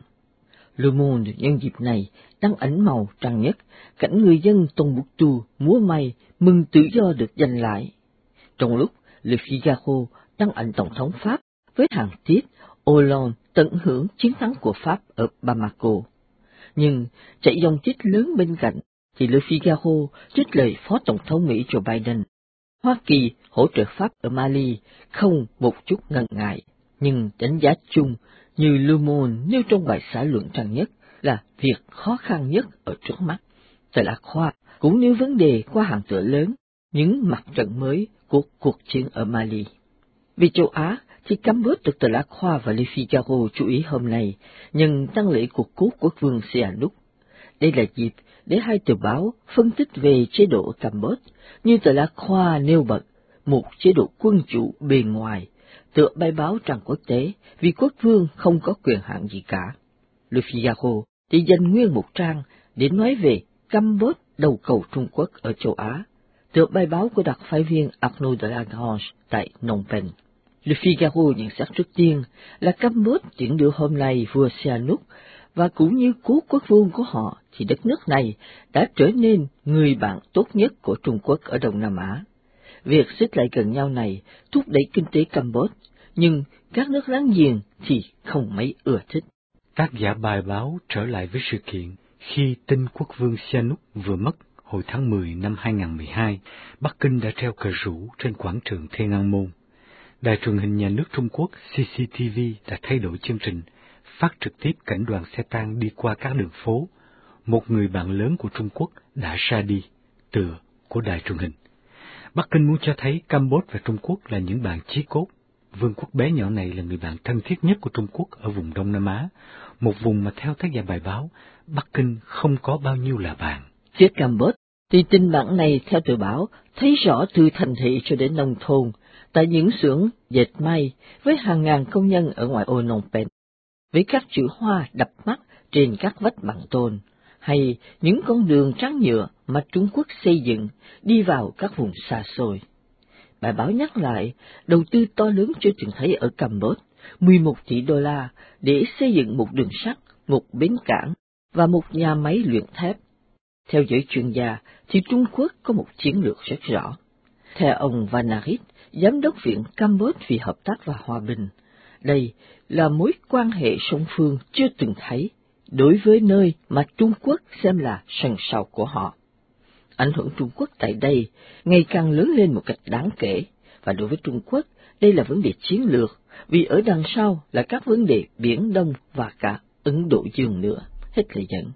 Le Monde nhân dịp này đăng ảnh màu trang nhất, cảnh người dân Tombouctou múa may mừng tự do được giành lại. Trong lúc Le Figaro đăng ảnh Tổng thống Pháp với hàng tiết Hollande tận hưởng chiến thắng của Pháp ở Bamako. Nhưng chạy dòng trích lớn bên cạnh thì Le Figaro trích lời Phó Tổng thống Mỹ Joe Biden. Hoa Kỳ hỗ trợ Pháp ở Mali không một chút ngần ngại, nhưng đánh giá chung như Le Monde nêu trong bài xã luận trang nhất là việc khó khăn nhất ở trước mắt. Tờ La Croix cũng nêu vấn đề qua hàng tựa lớn, những mặt trận mới của cuộc chiến ở Mali. Về châu Á thì Campuchia được tờ La Croix và Le Figaro chú ý hôm nay, nhân tăng lễ cuộc cố quốc vương Sihanouk. Đây là dịp để hai tờ báo phân tích về chế độ ở Campuchia, như tờ La Croix nêu bật một chế độ quân chủ bề ngoài, tựa bài báo trang quốc tế vì quốc vương không có quyền hạn gì cả. Le Figaro thì dành nguyên một trang để nói về Campuchia đầu cầu Trung Quốc ở châu Á, tựa bài báo của đặc phái viên Arnaud de Lagrange tại Phnom Penh. Le Figaro nhận xét trước tiên là Campuchia tiễn đưa hôm nay vua Sihanouk, và cũng như cố quốc vương của họ thì đất nước này đã trở nên người bạn tốt nhất của Trung Quốc ở Đông Nam Á. Việc xích lại gần nhau này thúc đẩy kinh tế Campuchia, nhưng các nước láng giềng thì không mấy ưa thích. Tác giả bài báo trở lại với sự kiện khi tin quốc vương Sihanouk vừa mất hồi tháng 10 năm 2012, Bắc Kinh đã treo cờ rủ trên quảng trường Thiên An Môn. Đài truyền hình nhà nước Trung Quốc CCTV đã thay đổi chương trình, phát trực tiếp cảnh đoàn xe tang đi qua các đường phố. Một người bạn lớn của Trung Quốc đã ra đi, tựa của đài truyền hình. Bắc Kinh muốn cho thấy Campuchia và Trung Quốc là những bạn chí cốt. Vương quốc bé nhỏ này là người bạn thân thiết nhất của Trung Quốc ở vùng Đông Nam Á, một vùng mà theo tác giả bài báo, Bắc Kinh không có bao nhiêu là bạn. Phía Campuchia thì tình bạn này theo tờ báo thấy rõ từ thành thị cho đến nông thôn, tại những xưởng dệt may với hàng ngàn công nhân ở ngoại ô Phnom Penh, với các chữ hoa đập mắt trên các vách bằng tôn, hay những con đường trắng nhựa mà Trung Quốc xây dựng đi vào các vùng xa xôi. Bài báo nhắc lại đầu tư to lớn chưa từng thấy ở Campuchia, 11 tỷ đô la để xây dựng một đường sắt, một bến cảng và một nhà máy luyện thép. Theo giới chuyên gia thì Trung Quốc có một chiến lược rất rõ. Theo ông Vanarit, giám đốc Viện Campuchia vì Hợp tác và Hòa bình, đây là mối quan hệ song phương chưa từng thấy đối với nơi mà Trung Quốc xem là sân sau của họ. Ảnh hưởng Trung Quốc tại đây ngày càng lớn lên một cách đáng kể, và đối với Trung Quốc đây là vấn đề chiến lược, vì ở đằng sau là các vấn đề Biển Đông và cả Ấn Độ Dương nữa. Hết lời dẫn.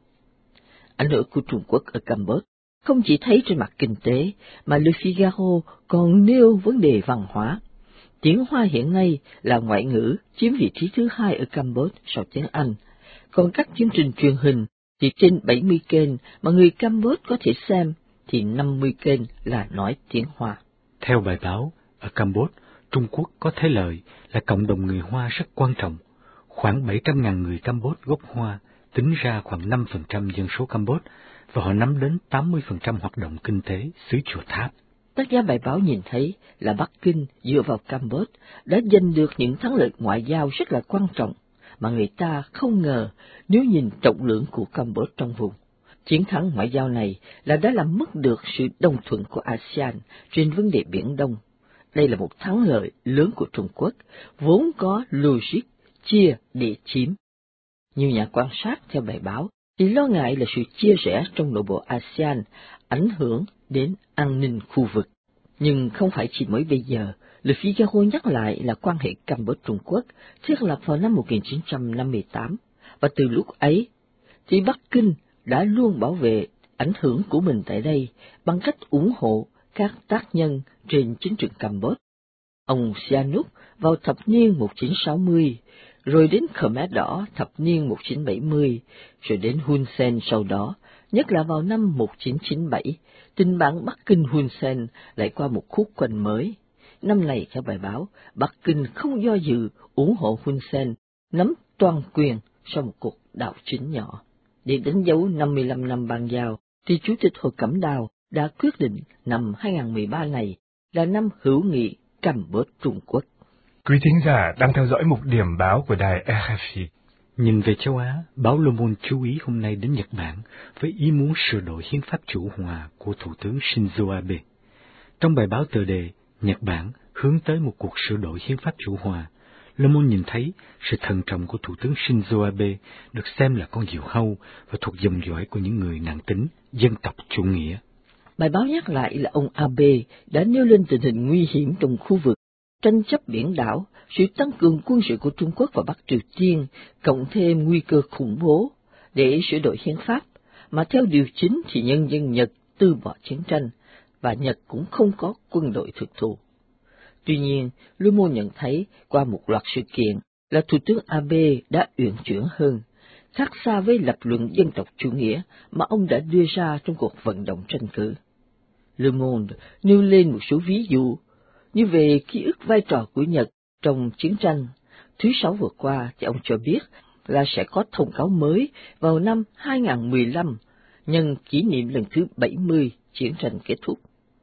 Ảnh hưởng của Trung Quốc ở Campuchia không chỉ thấy trên mặt kinh tế, mà Le Figaro còn nêu vấn đề văn hóa. Tiếng Hoa hiện nay là ngoại ngữ, chiếm vị trí thứ 2 ở Campuchia sau tiếng Anh. Còn các chương trình truyền hình thì trên 70 kênh mà người Campuchia có thể xem thì 50 kênh là nói tiếng Hoa. Theo bài báo, ở Campuchia, Trung Quốc có thế lợi là cộng đồng người Hoa rất quan trọng. Khoảng 700.000 người Campuchia gốc Hoa, tính ra khoảng 5% dân số Campuchia, và họ nắm đến 80% hoạt động kinh tế xứ Chùa Tháp. Tác giả bài báo nhìn thấy là Bắc Kinh dựa vào Campuchia đã giành được những thắng lợi ngoại giao rất là quan trọng, mà người ta không ngờ nếu nhìn trọng lượng của Campuchia trong vùng. Chiến thắng ngoại giao này đã làm mất được sự đồng thuận của ASEAN trên vấn đề Biển Đông. Đây là một thắng lợi lớn của Trung Quốc, vốn có logic chia để chiếm. Nhiều nhà quan sát theo bài báo thì lo ngại là sự chia rẽ trong nội bộ ASEAN ảnh hưởng đến an ninh khu vực. Nhưng không phải chỉ mới bây giờ, Le Figaro nhắc lại là quan hệ Campuchia-Trung Quốc thiết lập vào năm 1958, và từ lúc ấy thì Bắc Kinh đã luôn bảo vệ ảnh hưởng của mình tại đây bằng cách ủng hộ các tác nhân trên chính trường Campuchia. Ông Sihanouk vào thập niên 1960, rồi đến Khmer Đỏ thập niên 1970, rồi đến Hun Sen sau đó, nhất là vào năm 1997, tình bạn Bắc Kinh-Hun Sen lại qua một khúc quanh mới. Năm này, theo bài báo, Bắc Kinh không do dự ủng hộ Hun Sen nắm toàn quyền sau một cuộc đảo chính nhỏ. Để đánh dấu 55 năm bàn giao, thì Chủ tịch Hồ Cẩm Đào đã quyết định năm 2013 này là năm hữu nghị Campuchia-Trung Quốc. Quý thính giả đang theo dõi mục điểm báo của đài RFI. Nhìn về châu Á, báo Le Monde chú ý hôm nay đến Nhật Bản với ý muốn sửa đổi hiến pháp chủ hòa của Thủ tướng Shinzo Abe. Trong bài báo tựa đề Nhật Bản hướng tới một cuộc sửa đổi hiến pháp chủ hòa, Le Monde nhìn thấy sự thận trọng của Thủ tướng Shinzo Abe được xem là con diều hâu và thuộc dòng dõi của những người nặng tính dân tộc chủ nghĩa. Bài báo nhắc lại là ông Abe đã nêu lên tình hình nguy hiểm trong khu vực, tranh chấp biển đảo, sự tăng cường quân sự của Trung Quốc và Bắc Triều Tiên, cộng thêm nguy cơ khủng bố để sửa đổi hiến pháp, mà theo điều chính thì nhân dân Nhật từ bỏ chiến tranh, và Nhật cũng không có quân đội thực thụ. Tuy nhiên, Le Monde nhận thấy qua một loạt sự kiện là Thủ tướng Abe đã uyển chuyển hơn, khác xa với lập luận dân tộc chủ nghĩa mà ông đã đưa ra trong cuộc vận động tranh cử. Le Monde nêu lên một số ví dụ, như về ký ức vai trò của Nhật trong chiến tranh. Thứ Sáu vừa qua thì ông cho biết là sẽ có thông cáo mới vào năm 2015, nhân kỷ niệm lần thứ 70 chiến tranh kết thúc.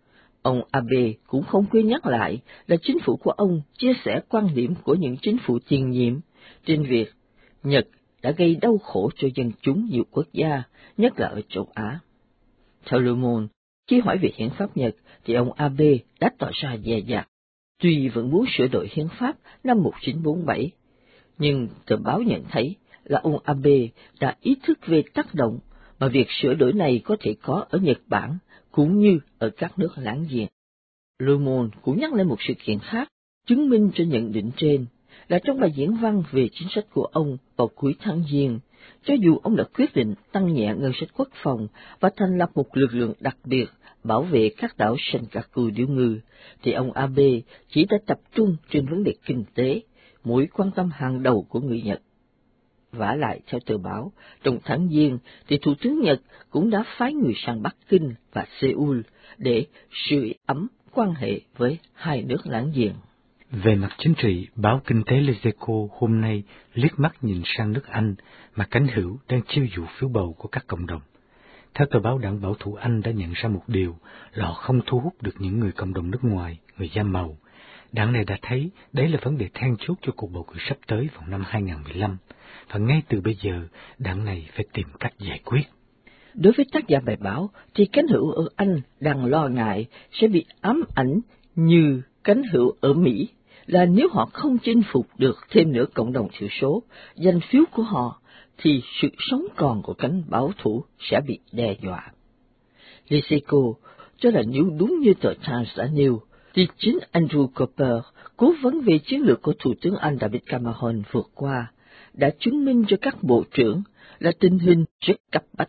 Ông Abe cũng không quên nhắc lại là chính phủ của ông chia sẻ quan điểm của những chính phủ tiền nhiệm trên việc Nhật đã gây đau khổ cho dân chúng nhiều quốc gia, nhất là ở châu Á. Theo Le Monde, khi hỏi về hiến pháp Nhật thì ông Abe đã tỏ ra dè dặt, tuy vẫn muốn sửa đổi hiến pháp năm 1947, nhưng tờ báo nhận thấy là ông Abe đã ý thức về tác động mà việc sửa đổi này có thể có ở Nhật Bản cũng như ở các nước láng giềng. Le Monde cũng nhắc lên một sự kiện khác chứng minh cho nhận định trên, là trong bài diễn văn về chính sách của ông vào cuối tháng Giêng, cho dù ông đã quyết định tăng nhẹ ngân sách quốc phòng và thành lập một lực lượng đặc biệt bảo vệ các đảo Senkaku điếu ngư, thì ông Abe chỉ đã tập trung trên vấn đề kinh tế, mối quan tâm hàng đầu của người Nhật. Vả lại, theo tờ báo, trong tháng Giêng thì Thủ tướng Nhật cũng đã phái người sang Bắc Kinh và Seoul để sưởi ấm quan hệ với hai nước láng giềng. Về mặt chính trị, báo Kinh tế Les Echos hôm nay liếc mắt nhìn sang nước Anh mà cánh hữu đang chiêu dụ phiếu bầu của các cộng đồng. Theo tờ báo, đảng bảo thủ Anh đã nhận ra một điều là họ không thu hút được những người cộng đồng nước ngoài, người da màu. Đảng này đã thấy đấy là vấn đề then chốt cho cuộc bầu cử sắp tới vào năm 2015, và ngay từ bây giờ, đảng này phải tìm cách giải quyết. Đối với tác giả bài báo, thì cánh hữu ở Anh đang lo ngại sẽ bị ám ảnh như cánh hữu ở Mỹ, là nếu họ không chinh phục được thêm nữa cộng đồng thiểu số, giành phiếu của họ, thì sự sống còn của cánh bảo thủ sẽ bị đe dọa. Les Echos cho là nếu đúng như tờ Times đã nêu, thì chính Andrew Cooper, cố vấn về chiến lược của Thủ tướng Anh David Cameron vừa qua, đã chứng minh cho các bộ trưởng là tình hình rất cấp bách.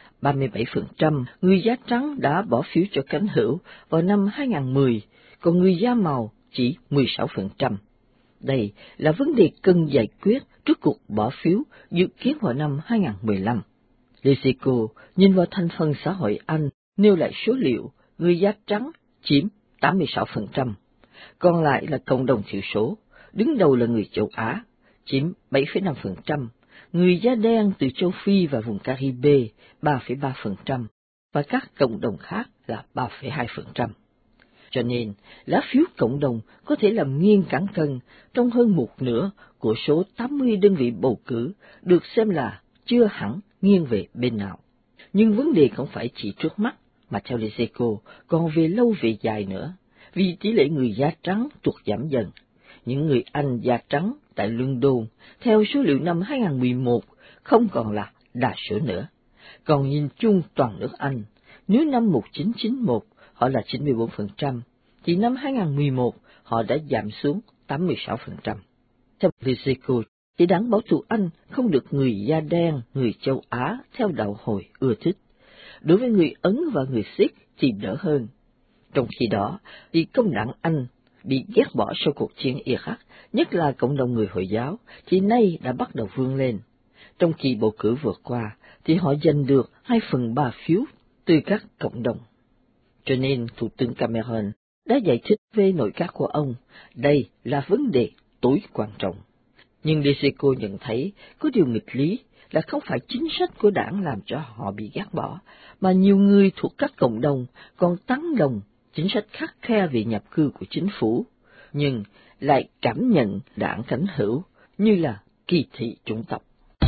37% người da trắng đã bỏ phiếu cho cánh hữu vào năm 2010, còn người da màu chỉ 16%. Đây là vấn đề cần giải quyết trước cuộc bỏ phiếu dự kiến vào năm 2015. Les Echos nhìn vào thành phần xã hội Anh nêu lại số liệu người da trắng chiếm 86%, còn lại là cộng đồng thiểu số, đứng đầu là người châu Á, chiếm 7,5%, người da đen từ châu Phi và vùng Caribe 3,3%, và các cộng đồng khác là 3,2%. Cho nên, lá phiếu cộng đồng có thể làm nghiêng cán cân trong hơn một nửa của số 80 đơn vị bầu cử được xem là chưa hẳn nghiêng về bên nào. Nhưng vấn đề không phải chỉ trước mắt, mà theo Lyseco còn về lâu về dài nữa, vì tỷ lệ người da trắng tuột giảm dần. Những người Anh da trắng tại London, theo số liệu năm 2011, không còn là đa số nữa. Còn nhìn chung toàn nước Anh, nếu năm 1991 họ là 94%, thì năm 2011 họ đã giảm xuống 86%. Theo Lyseco, chỉ đảng bảo thủ Anh không được người da đen, người châu Á theo đạo Hồi ưa thích. Đối với người Ấn và người Sikh thì đỡ hơn. Trong khi đó, thì công đảng Anh bị ghét bỏ sau cuộc chiến Iraq, nhất là cộng đồng người Hồi giáo, thì nay đã bắt đầu vươn lên. Trong kỳ bầu cử vừa qua, thì họ giành được 2/3 phiếu từ các cộng đồng. Cho nên Thủ tướng Cameron đã giải thích về nội các của ông, đây là vấn đề tối quan trọng. Nhưng Lyseco nhận thấy có điều nghịch lý là không phải chính sách của đảng làm cho họ bị ghét bỏ, mà nhiều người thuộc các cộng đồng còn tán đồng chính sách khắt khe về nhập cư của chính phủ, nhưng lại cảm nhận đảng cánh hữu như là kỳ thị chủng tộc.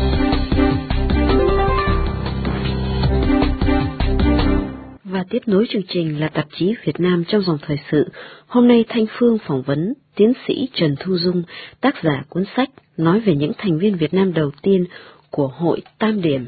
Và tiếp nối chương trình là tạp chí Việt Nam trong dòng thời sự. Hôm nay Thanh Phương phỏng vấn tiến sĩ Trần Thu Dung, tác giả cuốn sách nói về những thành viên Việt Nam đầu tiên của Hội Tam Điểm.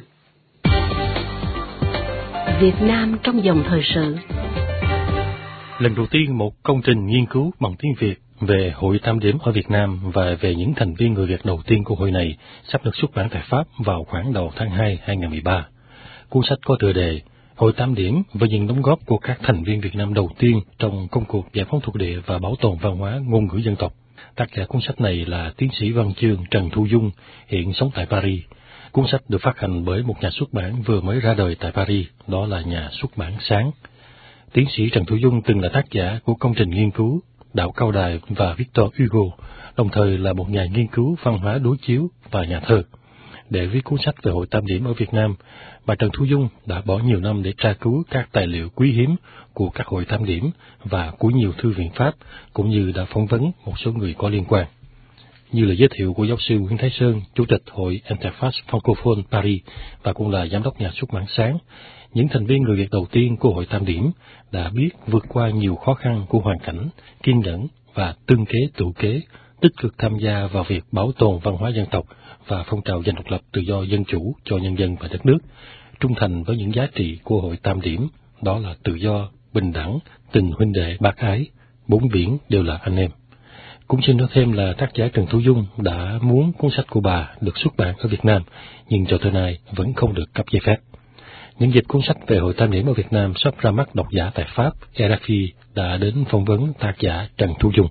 Việt Nam trong dòng thời sự. Lần đầu tiên một công trình nghiên cứu bằng tiếng Việt về Hội Tam Điểm ở Việt Nam và về những thành viên người Việt đầu tiên của hội này sắp được xuất bản tại Pháp vào khoảng đầu tháng 2 2013. Cuốn sách có tựa đề Hội Tam Điểm và những đóng góp của các thành viên Việt Nam đầu tiên trong công cuộc giải phóng thuộc địa và bảo tồn văn hóa ngôn ngữ dân tộc. Tác giả cuốn sách này là tiến sĩ văn chương Trần Thu Dung, hiện sống tại Paris. Cuốn sách được phát hành bởi một nhà xuất bản vừa mới ra đời tại Paris, đó là nhà xuất bản Sáng. Tiến sĩ Trần Thu Dung từng là tác giả của công trình nghiên cứu Đạo Cao Đài và Victor Hugo, đồng thời là một nhà nghiên cứu văn hóa đối chiếu và nhà thơ. Để viết cuốn sách về Hội Tam Điểm ở Việt Nam, bà Trần Thu Dung đã bỏ nhiều năm để tra cứu các tài liệu quý hiếm của các hội tam điểm và của nhiều thư viện Pháp, cũng như đã phỏng vấn một số người có liên quan. Như là giới thiệu của giáo sư Nguyễn Thái Sơn, Chủ tịch Hội Interface Francophone Paris và cũng là giám đốc nhà xuất bản Sáng, những thành viên người Việt đầu tiên của Hội Tam Điểm đã biết vượt qua nhiều khó khăn của hoàn cảnh, kiên nhẫn và tương kế tựu kế, tích cực tham gia vào việc bảo tồn văn hóa dân tộc và phong trào giành độc lập tự do dân chủ cho nhân dân và đất nước, trung thành với những giá trị của Hội Tam Điểm, đó là tự do, bình đẳng, tình huynh đệ bác ái, bốn biển đều là anh em. Cũng xin nói thêm là tác giả Trần Thu Dung đã muốn cuốn sách của bà được xuất bản ở Việt Nam, nhưng cho tới nay vẫn không được cấp giấy phép. Những dịch cuốn sách về Hội Tam Điểm ở Việt Nam sắp ra mắt độc giả tại Pháp, RFI đã đến phỏng vấn tác giả Trần Thu Dung.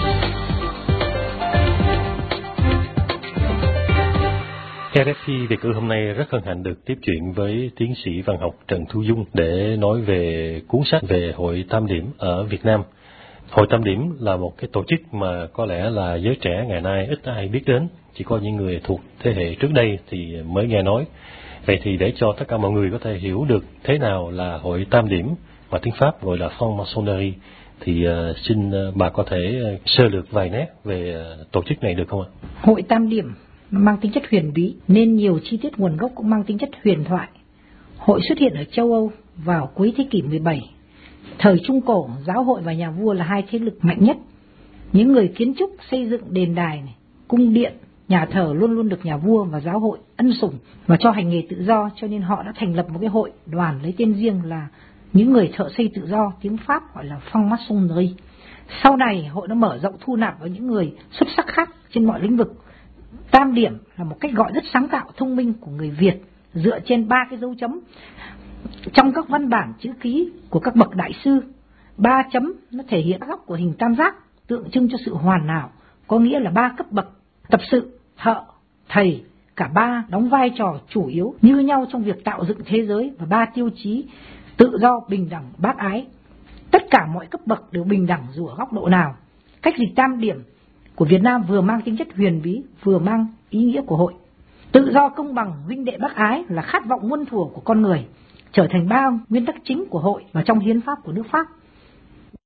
RFI Việt ngữ hôm nay rất hân hạnh được tiếp chuyện với tiến sĩ văn học Trần Thu Dung để nói về cuốn sách về Hội Tam Điểm ở Việt Nam. Hội Tam Điểm là một cái tổ chức mà có lẽ là giới trẻ ngày nay ít ai biết đến, chỉ có những người thuộc thế hệ trước đây thì mới nghe nói. Vậy thì để cho tất cả mọi người có thể hiểu được thế nào là Hội Tam Điểm, mà tiếng Pháp gọi là franc-maçonnerie, thì xin bà có thể sơ lược vài nét về tổ chức này được không ạ? Hội Tam Điểm mang tính chất huyền bí nên nhiều chi tiết nguồn gốc cũng mang tính chất huyền thoại. Hội xuất hiện ở châu Âu vào cuối thế kỷ 17. Thời Trung Cổ, giáo hội và nhà vua là hai thế lực mạnh nhất. Những người kiến trúc xây dựng đền đài, cung điện, nhà thờ luôn luôn được nhà vua và giáo hội ân sủng và cho hành nghề tự do, cho nên họ đã thành lập một cái hội đoàn lấy tên riêng là những người thợ xây tự do, tiếng Pháp gọi là franc-maçonnerie. Sau này hội đã mở rộng thu nạp vào những người xuất sắc khác trên mọi lĩnh vực. Tam điểm là một cách gọi rất sáng tạo, thông minh của người Việt dựa trên 3 cái dấu chấm trong các văn bản chữ ký của các bậc đại sư. 3 chấm nó thể hiện góc của hình tam giác, tượng trưng cho sự hoàn hảo, có nghĩa là 3 cấp bậc: tập sự, thợ, thầy. Cả 3 đóng vai trò chủ yếu như nhau trong việc tạo dựng thế giới, và 3 tiêu chí: tự do, bình đẳng, bác ái. Tất cả mọi cấp bậc đều bình đẳng dù ở góc độ nào. Cách dịch tam điểm của Việt Nam vừa mang tính chất huyền bí, vừa mang ý nghĩa của hội. Tự do, công bằng, huynh đệ, bác ái là khát vọng muôn thuở của con người, trở thành 3 nguyên tắc chính của hội và trong hiến pháp của nước Pháp.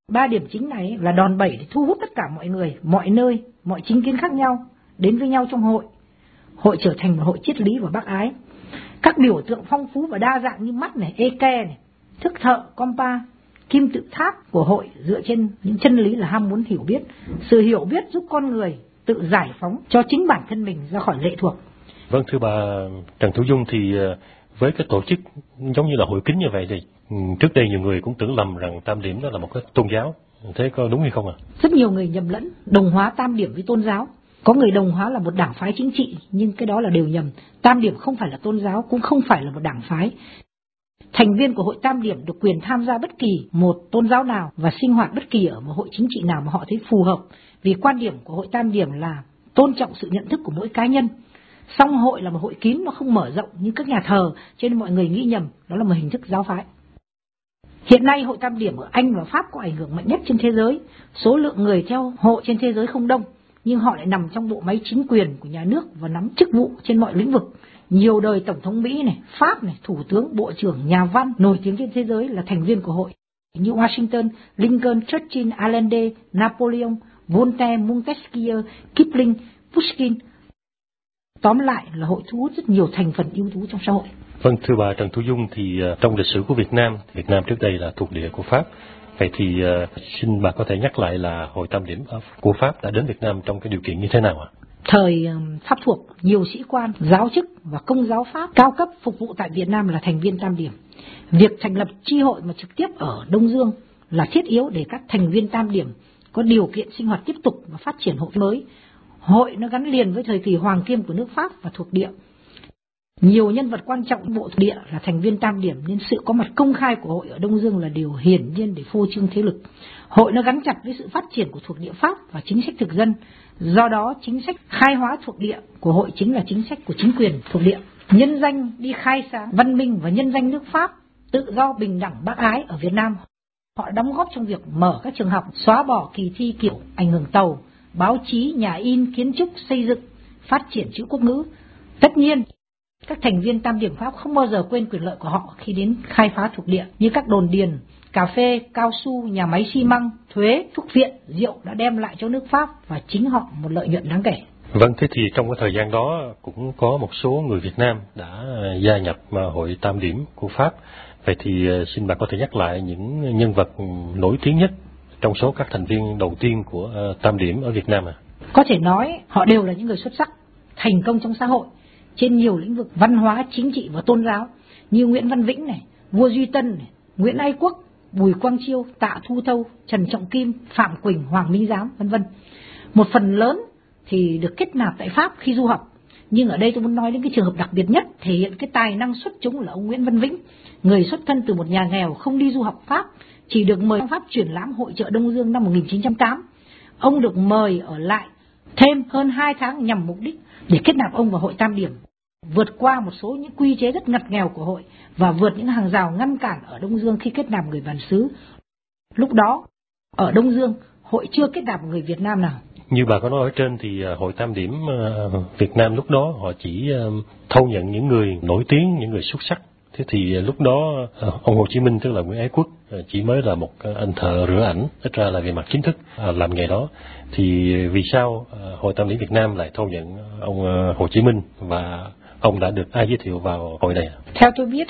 3 điểm chính này là đòn bẩy để thu hút tất cả mọi người, mọi nơi, mọi chính kiến khác nhau đến với nhau trong hội. Hội trở thành một hội triết lý và bác ái. Các biểu tượng phong phú và đa dạng như mắt này, eke này, thức thợ, compa, kim tự tháp của hội dựa trên những chân lý là ham muốn hiểu biết. Sự hiểu biết giúp con người tự giải phóng cho chính bản thân mình ra khỏi lệ thuộc. Vâng, thưa bà Trần Thủ Dung, thì với cái tổ chức giống như là hội kính như vậy thì trước đây nhiều người cũng tưởng lầm rằng Tam Điểm đó là một cái tôn giáo. Thế có đúng hay không ạ? Rất nhiều người nhầm lẫn đồng hóa Tam Điểm với tôn giáo. Có người đồng hóa là một đảng phái chính trị, nhưng cái đó là đều nhầm. Tam Điểm không phải là tôn giáo, cũng không phải là một đảng phái. Thành viên của hội Tam Điểm được quyền tham gia bất kỳ một tôn giáo nào và sinh hoạt bất kỳ ở một hội chính trị nào mà họ thấy phù hợp. Vì quan điểm của hội Tam Điểm là tôn trọng sự nhận thức của mỗi cá nhân. Song hội là một hội kín, nó không mở rộng như các nhà thờ, cho nên mọi người nghĩ nhầm đó là một hình thức giáo phái. Hiện nay hội Tam Điểm ở Anh và Pháp có ảnh hưởng mạnh nhất trên thế giới. Số lượng người theo hội trên thế giới không đông, nhưng họ lại nằm trong bộ máy chính quyền của nhà nước và nắm chức vụ trên mọi lĩnh vực. Nhiều đời tổng thống Mỹ này, Pháp này, thủ tướng, bộ trưởng, nhà văn nổi tiếng trên thế giới là thành viên của hội, như Washington, Lincoln, Churchill, Allende, Napoleon, Voltaire, Montesquieu, Kipling, Pushkin. Tóm lại là hội thu hút rất nhiều thành phần ưu tú trong xã hội. Vâng, thưa bà Trần Thủ Dung, thì trong lịch sử của Việt Nam trước đây là thuộc địa của Pháp. Vậy thì xin bà có thể nhắc lại là hội Tam Điểm của Pháp đã đến Việt Nam trong cái điều kiện như thế nào ạ? Thời Pháp thuộc, nhiều sĩ quan, giáo chức và công giáo Pháp cao cấp phục vụ tại Việt Nam là thành viên Tam Điểm. Việc thành lập chi hội mà trực tiếp ở Đông Dương là thiết yếu để các thành viên Tam Điểm có điều kiện sinh hoạt tiếp tục và phát triển hội mới. Hội nó gắn liền với thời kỳ hoàng kim của nước Pháp và thuộc địa. Nhiều nhân vật quan trọng bộ thuộc địa là thành viên Tam Điểm, nên sự có mặt công khai của hội ở Đông Dương là điều hiển nhiên để phô trương thế lực. Hội nó gắn chặt với sự phát triển của thuộc địa Pháp và chính sách thực dân. Do đó, chính sách khai hóa thuộc địa của hội chính là chính sách của chính quyền thuộc địa. Nhân danh đi khai sáng văn minh và nhân danh nước Pháp, tự do, bình đẳng, bác ái ở Việt Nam. Họ đóng góp trong việc mở các trường học, xóa bỏ kỳ thi kiểu ảnh hưởng tàu, báo chí, nhà in, kiến trúc, xây dựng, phát triển chữ quốc ngữ. Tất nhiên, các thành viên Tam Điểm Pháp không bao giờ quên quyền lợi của họ khi đến khai phá thuộc địa, như các đồn điền, cà phê, cao su, nhà máy xi măng, thuế, thuốc viện, rượu đã đem lại cho nước Pháp và chính họ một lợi nhuận đáng kể. Vâng, thế thì trong cái thời gian đó cũng có một số người Việt Nam đã gia nhập hội Tam Điểm của Pháp. Vậy thì xin bà có thể nhắc lại những nhân vật nổi tiếng nhất trong số các thành viên đầu tiên của Tam Điểm ở Việt Nam ạ? Có thể nói họ đều là những người xuất sắc, thành công trong xã hội trên nhiều lĩnh vực văn hóa, chính trị và tôn giáo, như Nguyễn Văn Vĩnh này, Vua Duy Tân này, Nguyễn Ái Quốc, Bùi Quang Chiêu, Tạ Thu Thâu, Trần Trọng Kim, Phạm Quỳnh, Hoàng Minh Giám, vân vân. Một phần lớn thì được kết nạp tại Pháp khi du học, nhưng ở đây tôi muốn nói đến cái trường hợp đặc biệt nhất thể hiện cái tài năng xuất chúng là ông Nguyễn Văn Vĩnh, người xuất thân từ một nhà nghèo không đi du học Pháp, chỉ được mời sang Pháp triển lãm hội chợ Đông Dương năm 1908. Ông được mời ở lại thêm hơn 2 tháng nhằm mục đích để kết nạp ông vào hội Tam Điểm, vượt qua một số những quy chế rất ngặt nghèo của hội và vượt những hàng rào ngăn cản ở Đông Dương khi kết nạp người bản xứ. Lúc đó, ở Đông Dương, hội chưa kết nạp người Việt Nam nào. Như bà có nói ở trên thì hội Tam Điểm Việt Nam lúc đó họ chỉ thâu nhận những người nổi tiếng, những người xuất sắc. Thế thì lúc đó ông Hồ Chí Minh, tức là Nguyễn Ái Quốc, chỉ mới là một anh thợ rửa ảnh, ít ra là về mặt chính thức làm nghề đó. Thì vì sao hội Tam Điểm Việt Nam lại thâu nhận ông Hồ Chí Minh và ông đã được ai giới thiệu vào hội này? Theo tôi biết,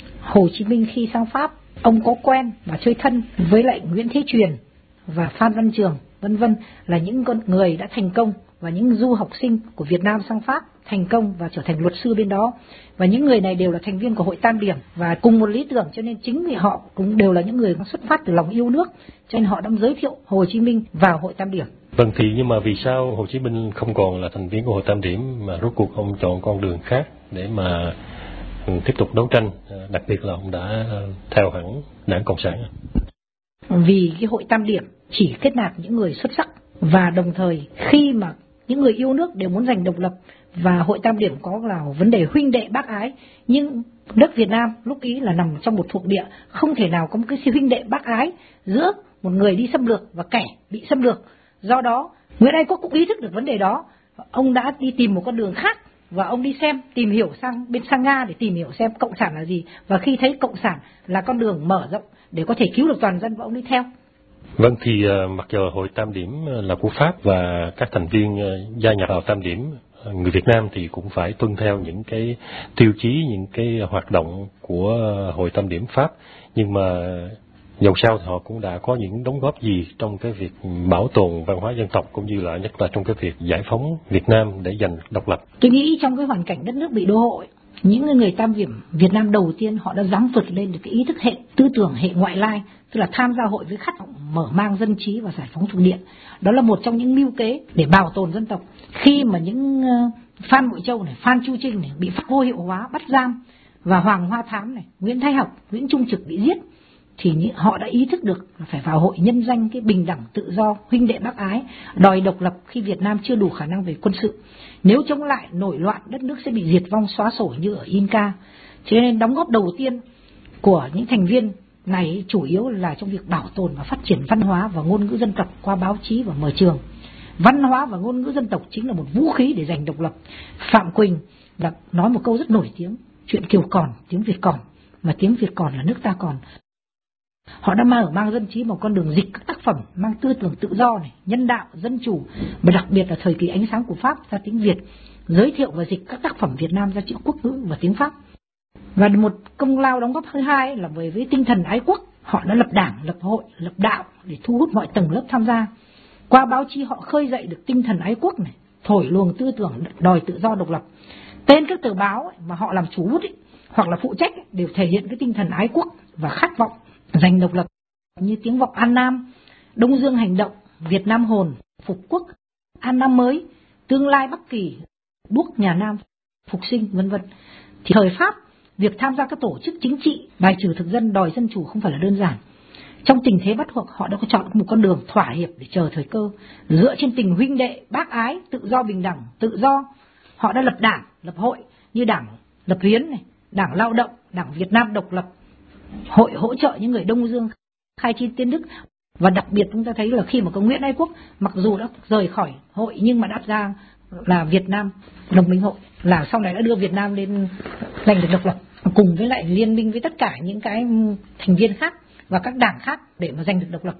Hồ Chí Minh khi sang Pháp, ông có quen và chơi thân với lại Nguyễn Thế Truyền và Phan Văn Trường, vân vân, là những con người đã thành công và những du học sinh của Việt Nam sang Pháp thành công và trở thành luật sư bên đó. Và những người này đều là thành viên của hội Tam Điểm và cùng một lý tưởng, cho nên chính vì họ cũng đều là những người xuất phát từ lòng yêu nước, cho nên họ đã giới thiệu Hồ Chí Minh vào hội Tam Điểm. Vâng, thì nhưng mà vì sao Hồ Chí Minh không còn là thành viên của hội Tam Điểm mà rốt cuộc ông chọn con đường khác để mà tiếp tục đấu tranh, đặc biệt là ông đã theo hẳn Đảng Cộng sản? Vì cái hội Tam Điểm chỉ kết nạp những người xuất sắc, và đồng thời khi mà những người yêu nước đều muốn giành độc lập, và hội Tam Điểm có là vấn đề huynh đệ bác ái, nhưng đất Việt Nam lúc ý là nằm trong một thuộc địa, không thể nào có một cái huynh đệ bác ái giữa một người đi xâm lược và kẻ bị xâm lược. Do đó Nguyễn Ái Quốc cũng ý thức được vấn đề đó, ông đã đi tìm một con đường khác và ông đi tìm hiểu sang Nga để tìm hiểu xem cộng sản là gì, và khi thấy cộng sản là con đường mở rộng để có thể cứu được toàn dân và ông đi theo. Vâng, thì mặc dù Hội Tam Điểm là của Pháp và các thành viên gia nhập vào Tam Điểm người Việt Nam thì cũng phải tuân theo những cái tiêu chí, những cái hoạt động của Hội Tam Điểm Pháp, nhưng mà dầu sao thì họ cũng đã có những đóng góp gì trong cái việc bảo tồn văn hóa dân tộc, cũng như là nhất là trong cái việc giải phóng Việt Nam để giành độc lập. Tôi nghĩ trong cái hoàn cảnh đất nước bị đô hộ, những người Tam Điểm Việt Nam đầu tiên họ đã dám vượt lên được cái ý thức hệ tư tưởng hệ ngoại lai, tức là tham gia hội với khát vọng mở mang dân trí và giải phóng thuộc địa. Đó là một trong những mưu kế để bảo tồn dân tộc. Khi mà những Phan Bội Châu này, Phan Chu Trinh này bị vô hiệu hóa, bắt giam, và Hoàng Hoa Thám này, Nguyễn Thái Học, Nguyễn Trung Trực bị giết, thì họ đã ý thức được là phải vào hội nhân danh cái bình đẳng tự do, huynh đệ bác ái, đòi độc lập khi Việt Nam chưa đủ khả năng về quân sự. Nếu chống lại nổi loạn, đất nước sẽ bị diệt vong xóa sổ như ở Inca. Cho nên đóng góp đầu tiên của những thành viên này chủ yếu là trong việc bảo tồn và phát triển văn hóa và ngôn ngữ dân tộc qua báo chí và mở trường. Văn hóa và ngôn ngữ dân tộc chính là một vũ khí để giành độc lập. Phạm Quỳnh đã nói một câu rất nổi tiếng: chuyện Kiều còn, tiếng Việt còn, mà tiếng Việt còn là nước ta còn. Họ đã mang dân trí một con đường dịch các tác phẩm mang tư tưởng tự do này, nhân đạo, dân chủ, và đặc biệt là thời kỳ ánh sáng của Pháp ra tiếng Việt, giới thiệu và dịch các tác phẩm Việt Nam ra chữ quốc ngữ và tiếng Pháp. Và một công lao đóng góp thứ hai là với tinh thần ái quốc, họ đã lập đảng, lập hội, lập đạo để thu hút mọi tầng lớp tham gia. Qua báo chí họ khơi dậy được tinh thần ái quốc này, thổi luồng tư tưởng đòi tự do độc lập. Tên các tờ báo mà họ làm chủ bút hoặc là phụ trách đều thể hiện cái tinh thần ái quốc và khát vọng giành độc lập, như Tiếng Vọng An Nam, Đông Dương Hành Động, Việt Nam Hồn, Phục Quốc, An Nam Mới, Tương Lai Bắc Kỳ, Đuốc Nhà Nam, Phục Sinh, vân vân. Thì thời Pháp, việc tham gia các tổ chức chính trị bài trừ thực dân, đòi dân chủ không phải là đơn giản. Trong tình thế bắt buộc, họ đã có chọn một con đường thỏa hiệp để chờ thời cơ. Dựa trên tình huynh đệ, bác ái, tự do bình đẳng, tự do, họ đã lập đảng, lập hội như Đảng Lập Hiến này, Đảng Lao động, Đảng Việt Nam Độc lập, hội hỗ trợ những người Đông Dương khai chi tiến đức. Và đặc biệt chúng ta thấy là khi mà có Nguyễn Ái Quốc, mặc dù đã rời khỏi hội nhưng mà đặt ra là Việt Nam Đồng minh hội, là sau này đã đưa Việt Nam lên giành được độc lập, cùng với lại liên minh với tất cả những cái thành viên khác và các đảng khác để mà giành được độc lập.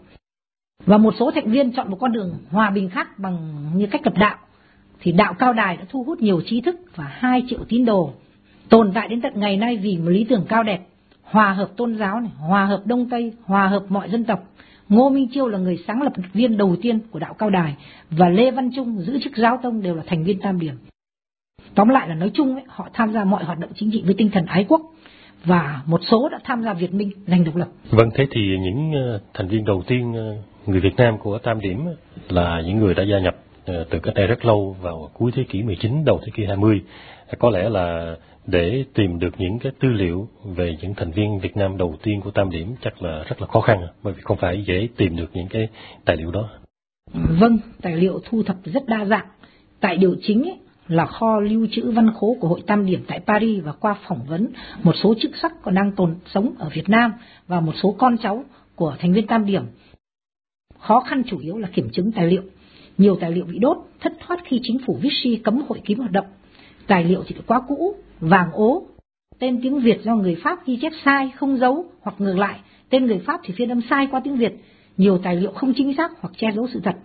Và một số thành viên chọn một con đường hòa bình khác bằng như cách lập đạo. Thì đạo Cao Đài đã thu hút nhiều trí thức và 2 triệu tín đồ, tồn tại đến tận ngày nay vì một lý tưởng cao đẹp: hòa hợp tôn giáo này, hòa hợp Đông Tây, hòa hợp mọi dân tộc. Ngô Minh Chiêu là người sáng lập viên đầu tiên của đạo Cao Đài, và Lê Văn Trung giữ chức giáo tông đều là thành viên Tam Điểm. Tóm lại là nói chung họ tham gia mọi hoạt động chính trị với tinh thần ái quốc, và một số đã tham gia Việt Minh giành độc lập. Vâng, thế thì những thành viên đầu tiên người Việt Nam của Tam Điểm là những người đã gia nhập từ cách đây rất lâu, vào cuối thế kỷ 19, đầu thế kỷ 20. Có lẽ là để tìm được những cái tư liệu về những thành viên Việt Nam đầu tiên của Tam Điểm chắc là rất là khó khăn, bởi vì không phải dễ tìm được những cái tài liệu đó. Vâng, tài liệu thu thập rất đa dạng. Tài liệu chính là kho lưu trữ văn khố của Hội Tam Điểm tại Paris, và qua phỏng vấn một số chức sắc còn đang tồn sống ở Việt Nam và một số con cháu của thành viên Tam Điểm. Khó khăn chủ yếu là kiểm chứng tài liệu. Nhiều tài liệu bị đốt, thất thoát khi chính phủ Vichy cấm hội ký hoạt động. Tài liệu thì quá cũ, vàng ố, tên tiếng Việt do người Pháp ghi chép sai, không dấu, hoặc ngược lại, tên người Pháp thì phiên âm sai qua tiếng Việt. Nhiều tài liệu không chính xác hoặc che giấu sự thật.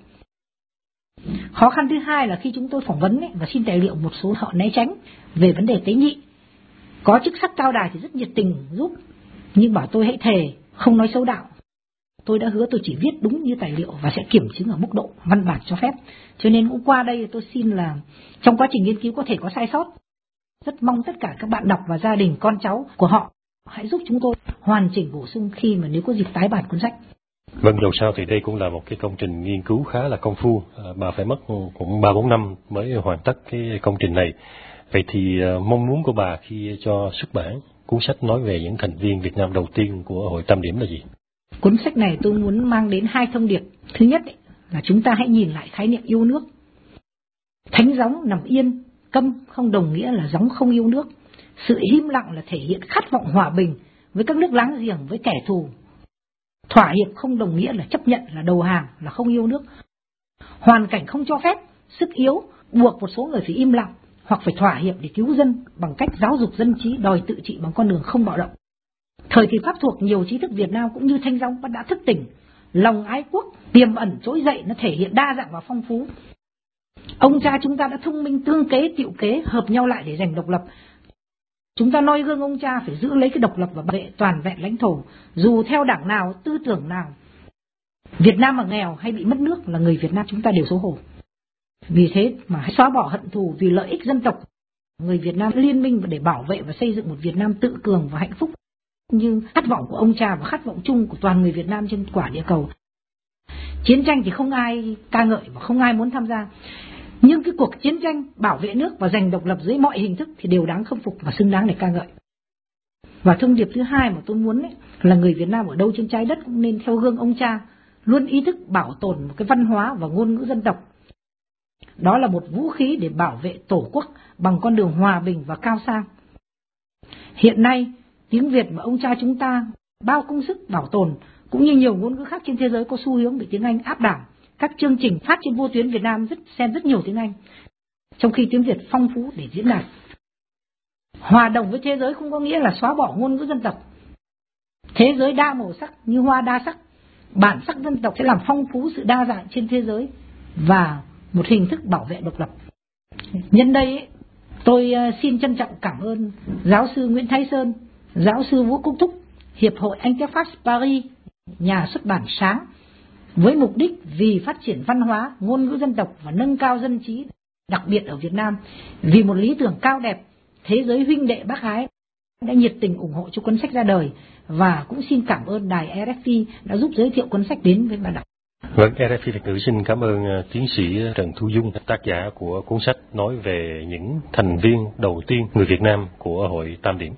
Khó khăn thứ hai là khi chúng tôi phỏng vấn và xin tài liệu, một số họ né tránh về vấn đề tế nhị. Có chức sắc Cao Đài thì rất nhiệt tình giúp, nhưng bảo tôi hãy thề không nói xấu đạo. Tôi đã hứa tôi chỉ viết đúng như tài liệu và sẽ kiểm chứng ở mức độ văn bản cho phép. Cho nên cũng qua đây tôi xin là trong quá trình nghiên cứu có thể có sai sót. Rất mong tất cả các bạn đọc và gia đình con cháu của họ hãy giúp chúng tôi hoàn chỉnh bổ sung khi mà nếu có dịp tái bản cuốn sách. Vâng, dầu sao thì đây cũng là một cái công trình nghiên cứu khá là công phu. Bà phải mất cũng 3-4 năm mới hoàn tất cái công trình này. Vậy thì mong muốn của bà khi cho xuất bản cuốn sách nói về những thành viên Việt Nam đầu tiên của Hội Tam Điểm là gì? Cuốn sách này tôi muốn mang đến 2 thông điệp. Thứ nhất là chúng ta hãy nhìn lại khái niệm yêu nước. Thánh gióng nằm yên, câm không đồng nghĩa là gióng không yêu nước. Sự im lặng là thể hiện khát vọng hòa bình với các nước láng giềng, với kẻ thù. Thỏa hiệp không đồng nghĩa là chấp nhận, là đầu hàng, là không yêu nước. Hoàn cảnh không cho phép, sức yếu buộc một số người phải im lặng hoặc phải thỏa hiệp để cứu dân bằng cách giáo dục dân trí, đòi tự trị bằng con đường không bạo động. Thời kỳ Pháp thuộc, nhiều trí thức Việt Nam cũng như Thanh Gióng đã thức tỉnh, lòng ái quốc tiềm ẩn trỗi dậy, nó thể hiện đa dạng và phong phú. Ông cha chúng ta đã thông minh tương kế tiệu kế, hợp nhau lại để giành độc lập. Chúng ta noi gương ông cha phải giữ lấy cái độc lập và bảo vệ toàn vẹn lãnh thổ, dù theo đảng nào, tư tưởng nào. Việt Nam mà nghèo hay bị mất nước là người Việt Nam chúng ta đều xấu hổ. Vì thế mà hãy xóa bỏ hận thù vì lợi ích dân tộc. Người Việt Nam liên minh để bảo vệ và xây dựng một Việt Nam tự cường và hạnh phúc như khát vọng của ông cha và khát vọng chung của toàn người Việt Nam trên quả địa cầu. Chiến tranh thì không ai ca ngợi và không ai muốn tham gia. Nhưng cái cuộc chiến tranh bảo vệ nước và giành độc lập dưới mọi hình thức thì đều đáng khâm phục và xứng đáng để ca ngợi. Và thông điệp thứ hai mà tôi muốn là người Việt Nam ở đâu trên trái đất cũng nên theo gương ông cha, luôn ý thức bảo tồn một cái văn hóa và ngôn ngữ dân tộc. Đó là một vũ khí để bảo vệ Tổ quốc bằng con đường hòa bình và cao sang. Hiện nay, tiếng Việt mà ông cha chúng ta bao công sức bảo tồn cũng như nhiều ngôn ngữ khác trên thế giới có xu hướng bị tiếng Anh áp đảo. Các chương trình phát trên vô tuyến Việt Nam xen rất nhiều tiếng Anh, trong khi tiếng Việt phong phú để diễn đạt. Hòa đồng với thế giới không có nghĩa là xóa bỏ ngôn ngữ dân tộc. Thế giới đa màu sắc như hoa đa sắc, bản sắc dân tộc sẽ làm phong phú sự đa dạng trên thế giới và một hình thức bảo vệ độc lập. Nhân đây tôi xin trân trọng cảm ơn giáo sư Nguyễn Thái Sơn, giáo sư Vũ Quốc Thúc, Hiệp hội Interface Paris, nhà xuất bản Sáng, với mục đích vì phát triển văn hóa, ngôn ngữ dân tộc và nâng cao dân trí, đặc biệt ở Việt Nam, vì một lý tưởng cao đẹp, thế giới huynh đệ bác ái, đã nhiệt tình ủng hộ cho cuốn sách ra đời, và cũng xin cảm ơn đài RFI đã giúp giới thiệu cuốn sách đến với bạn đọc. Vâng, RFI Việt ngữ xin cảm ơn tiến sĩ Trần Thu Dung, tác giả của cuốn sách nói về những thành viên đầu tiên người Việt Nam của Hội Tam Điểm.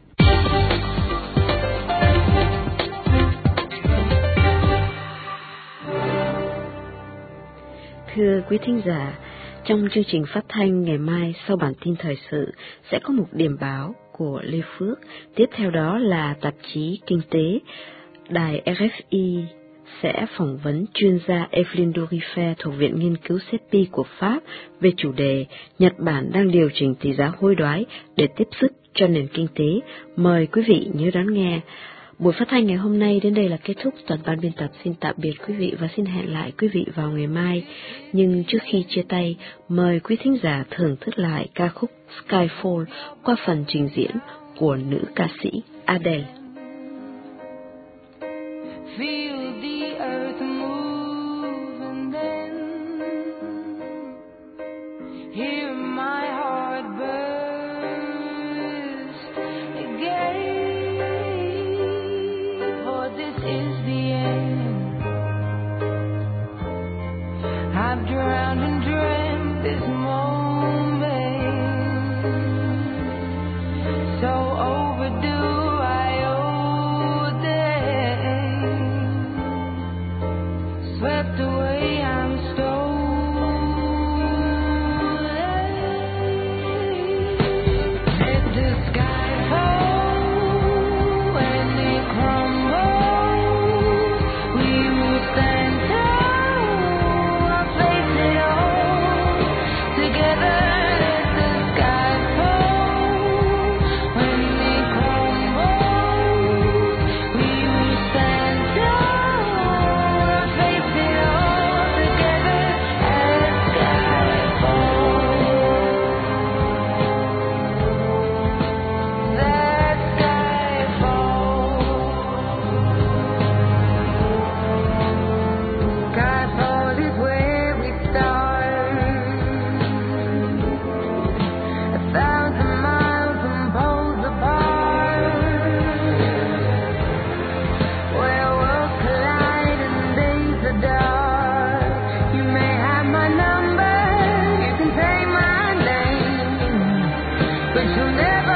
Thưa quý thính giả, trong chương trình phát thanh ngày mai sau bản tin thời sự sẽ có một điểm báo của Lê Phước. Tiếp theo đó là tạp chí Kinh tế. Đài RFI sẽ phỏng vấn chuyên gia Evelyn Dorifer thuộc Viện Nghiên cứu CEPI của Pháp về chủ đề Nhật Bản đang điều chỉnh tỷ giá hối đoái để tiếp sức cho nền kinh tế. Mời quý vị nhớ đón nghe. Buổi phát thanh ngày hôm nay đến đây là kết thúc. Toàn ban biên tập xin tạm biệt quý vị và xin hẹn lại quý vị vào ngày mai. Nhưng trước khi chia tay, mời quý thính giả thưởng thức lại ca khúc Skyfall qua phần trình diễn của nữ ca sĩ Adele. Feel the earth move and then hear my heart burst again, for this is the end. I've drowned and dreamt this moment, so overdue I owe them. Swept away, I'm stolen. Let the sky fall when it crumbles. We will stand tall, I'll face it all together. Let the sky fall when it crumbles. We will stand tall, I'll face it all together. As sky falls, that sky falls. Skyfall is where we start. 1,000 miles from poles apart, where worlds collide and days are dark. You may have my number, you can say my name, but you'll never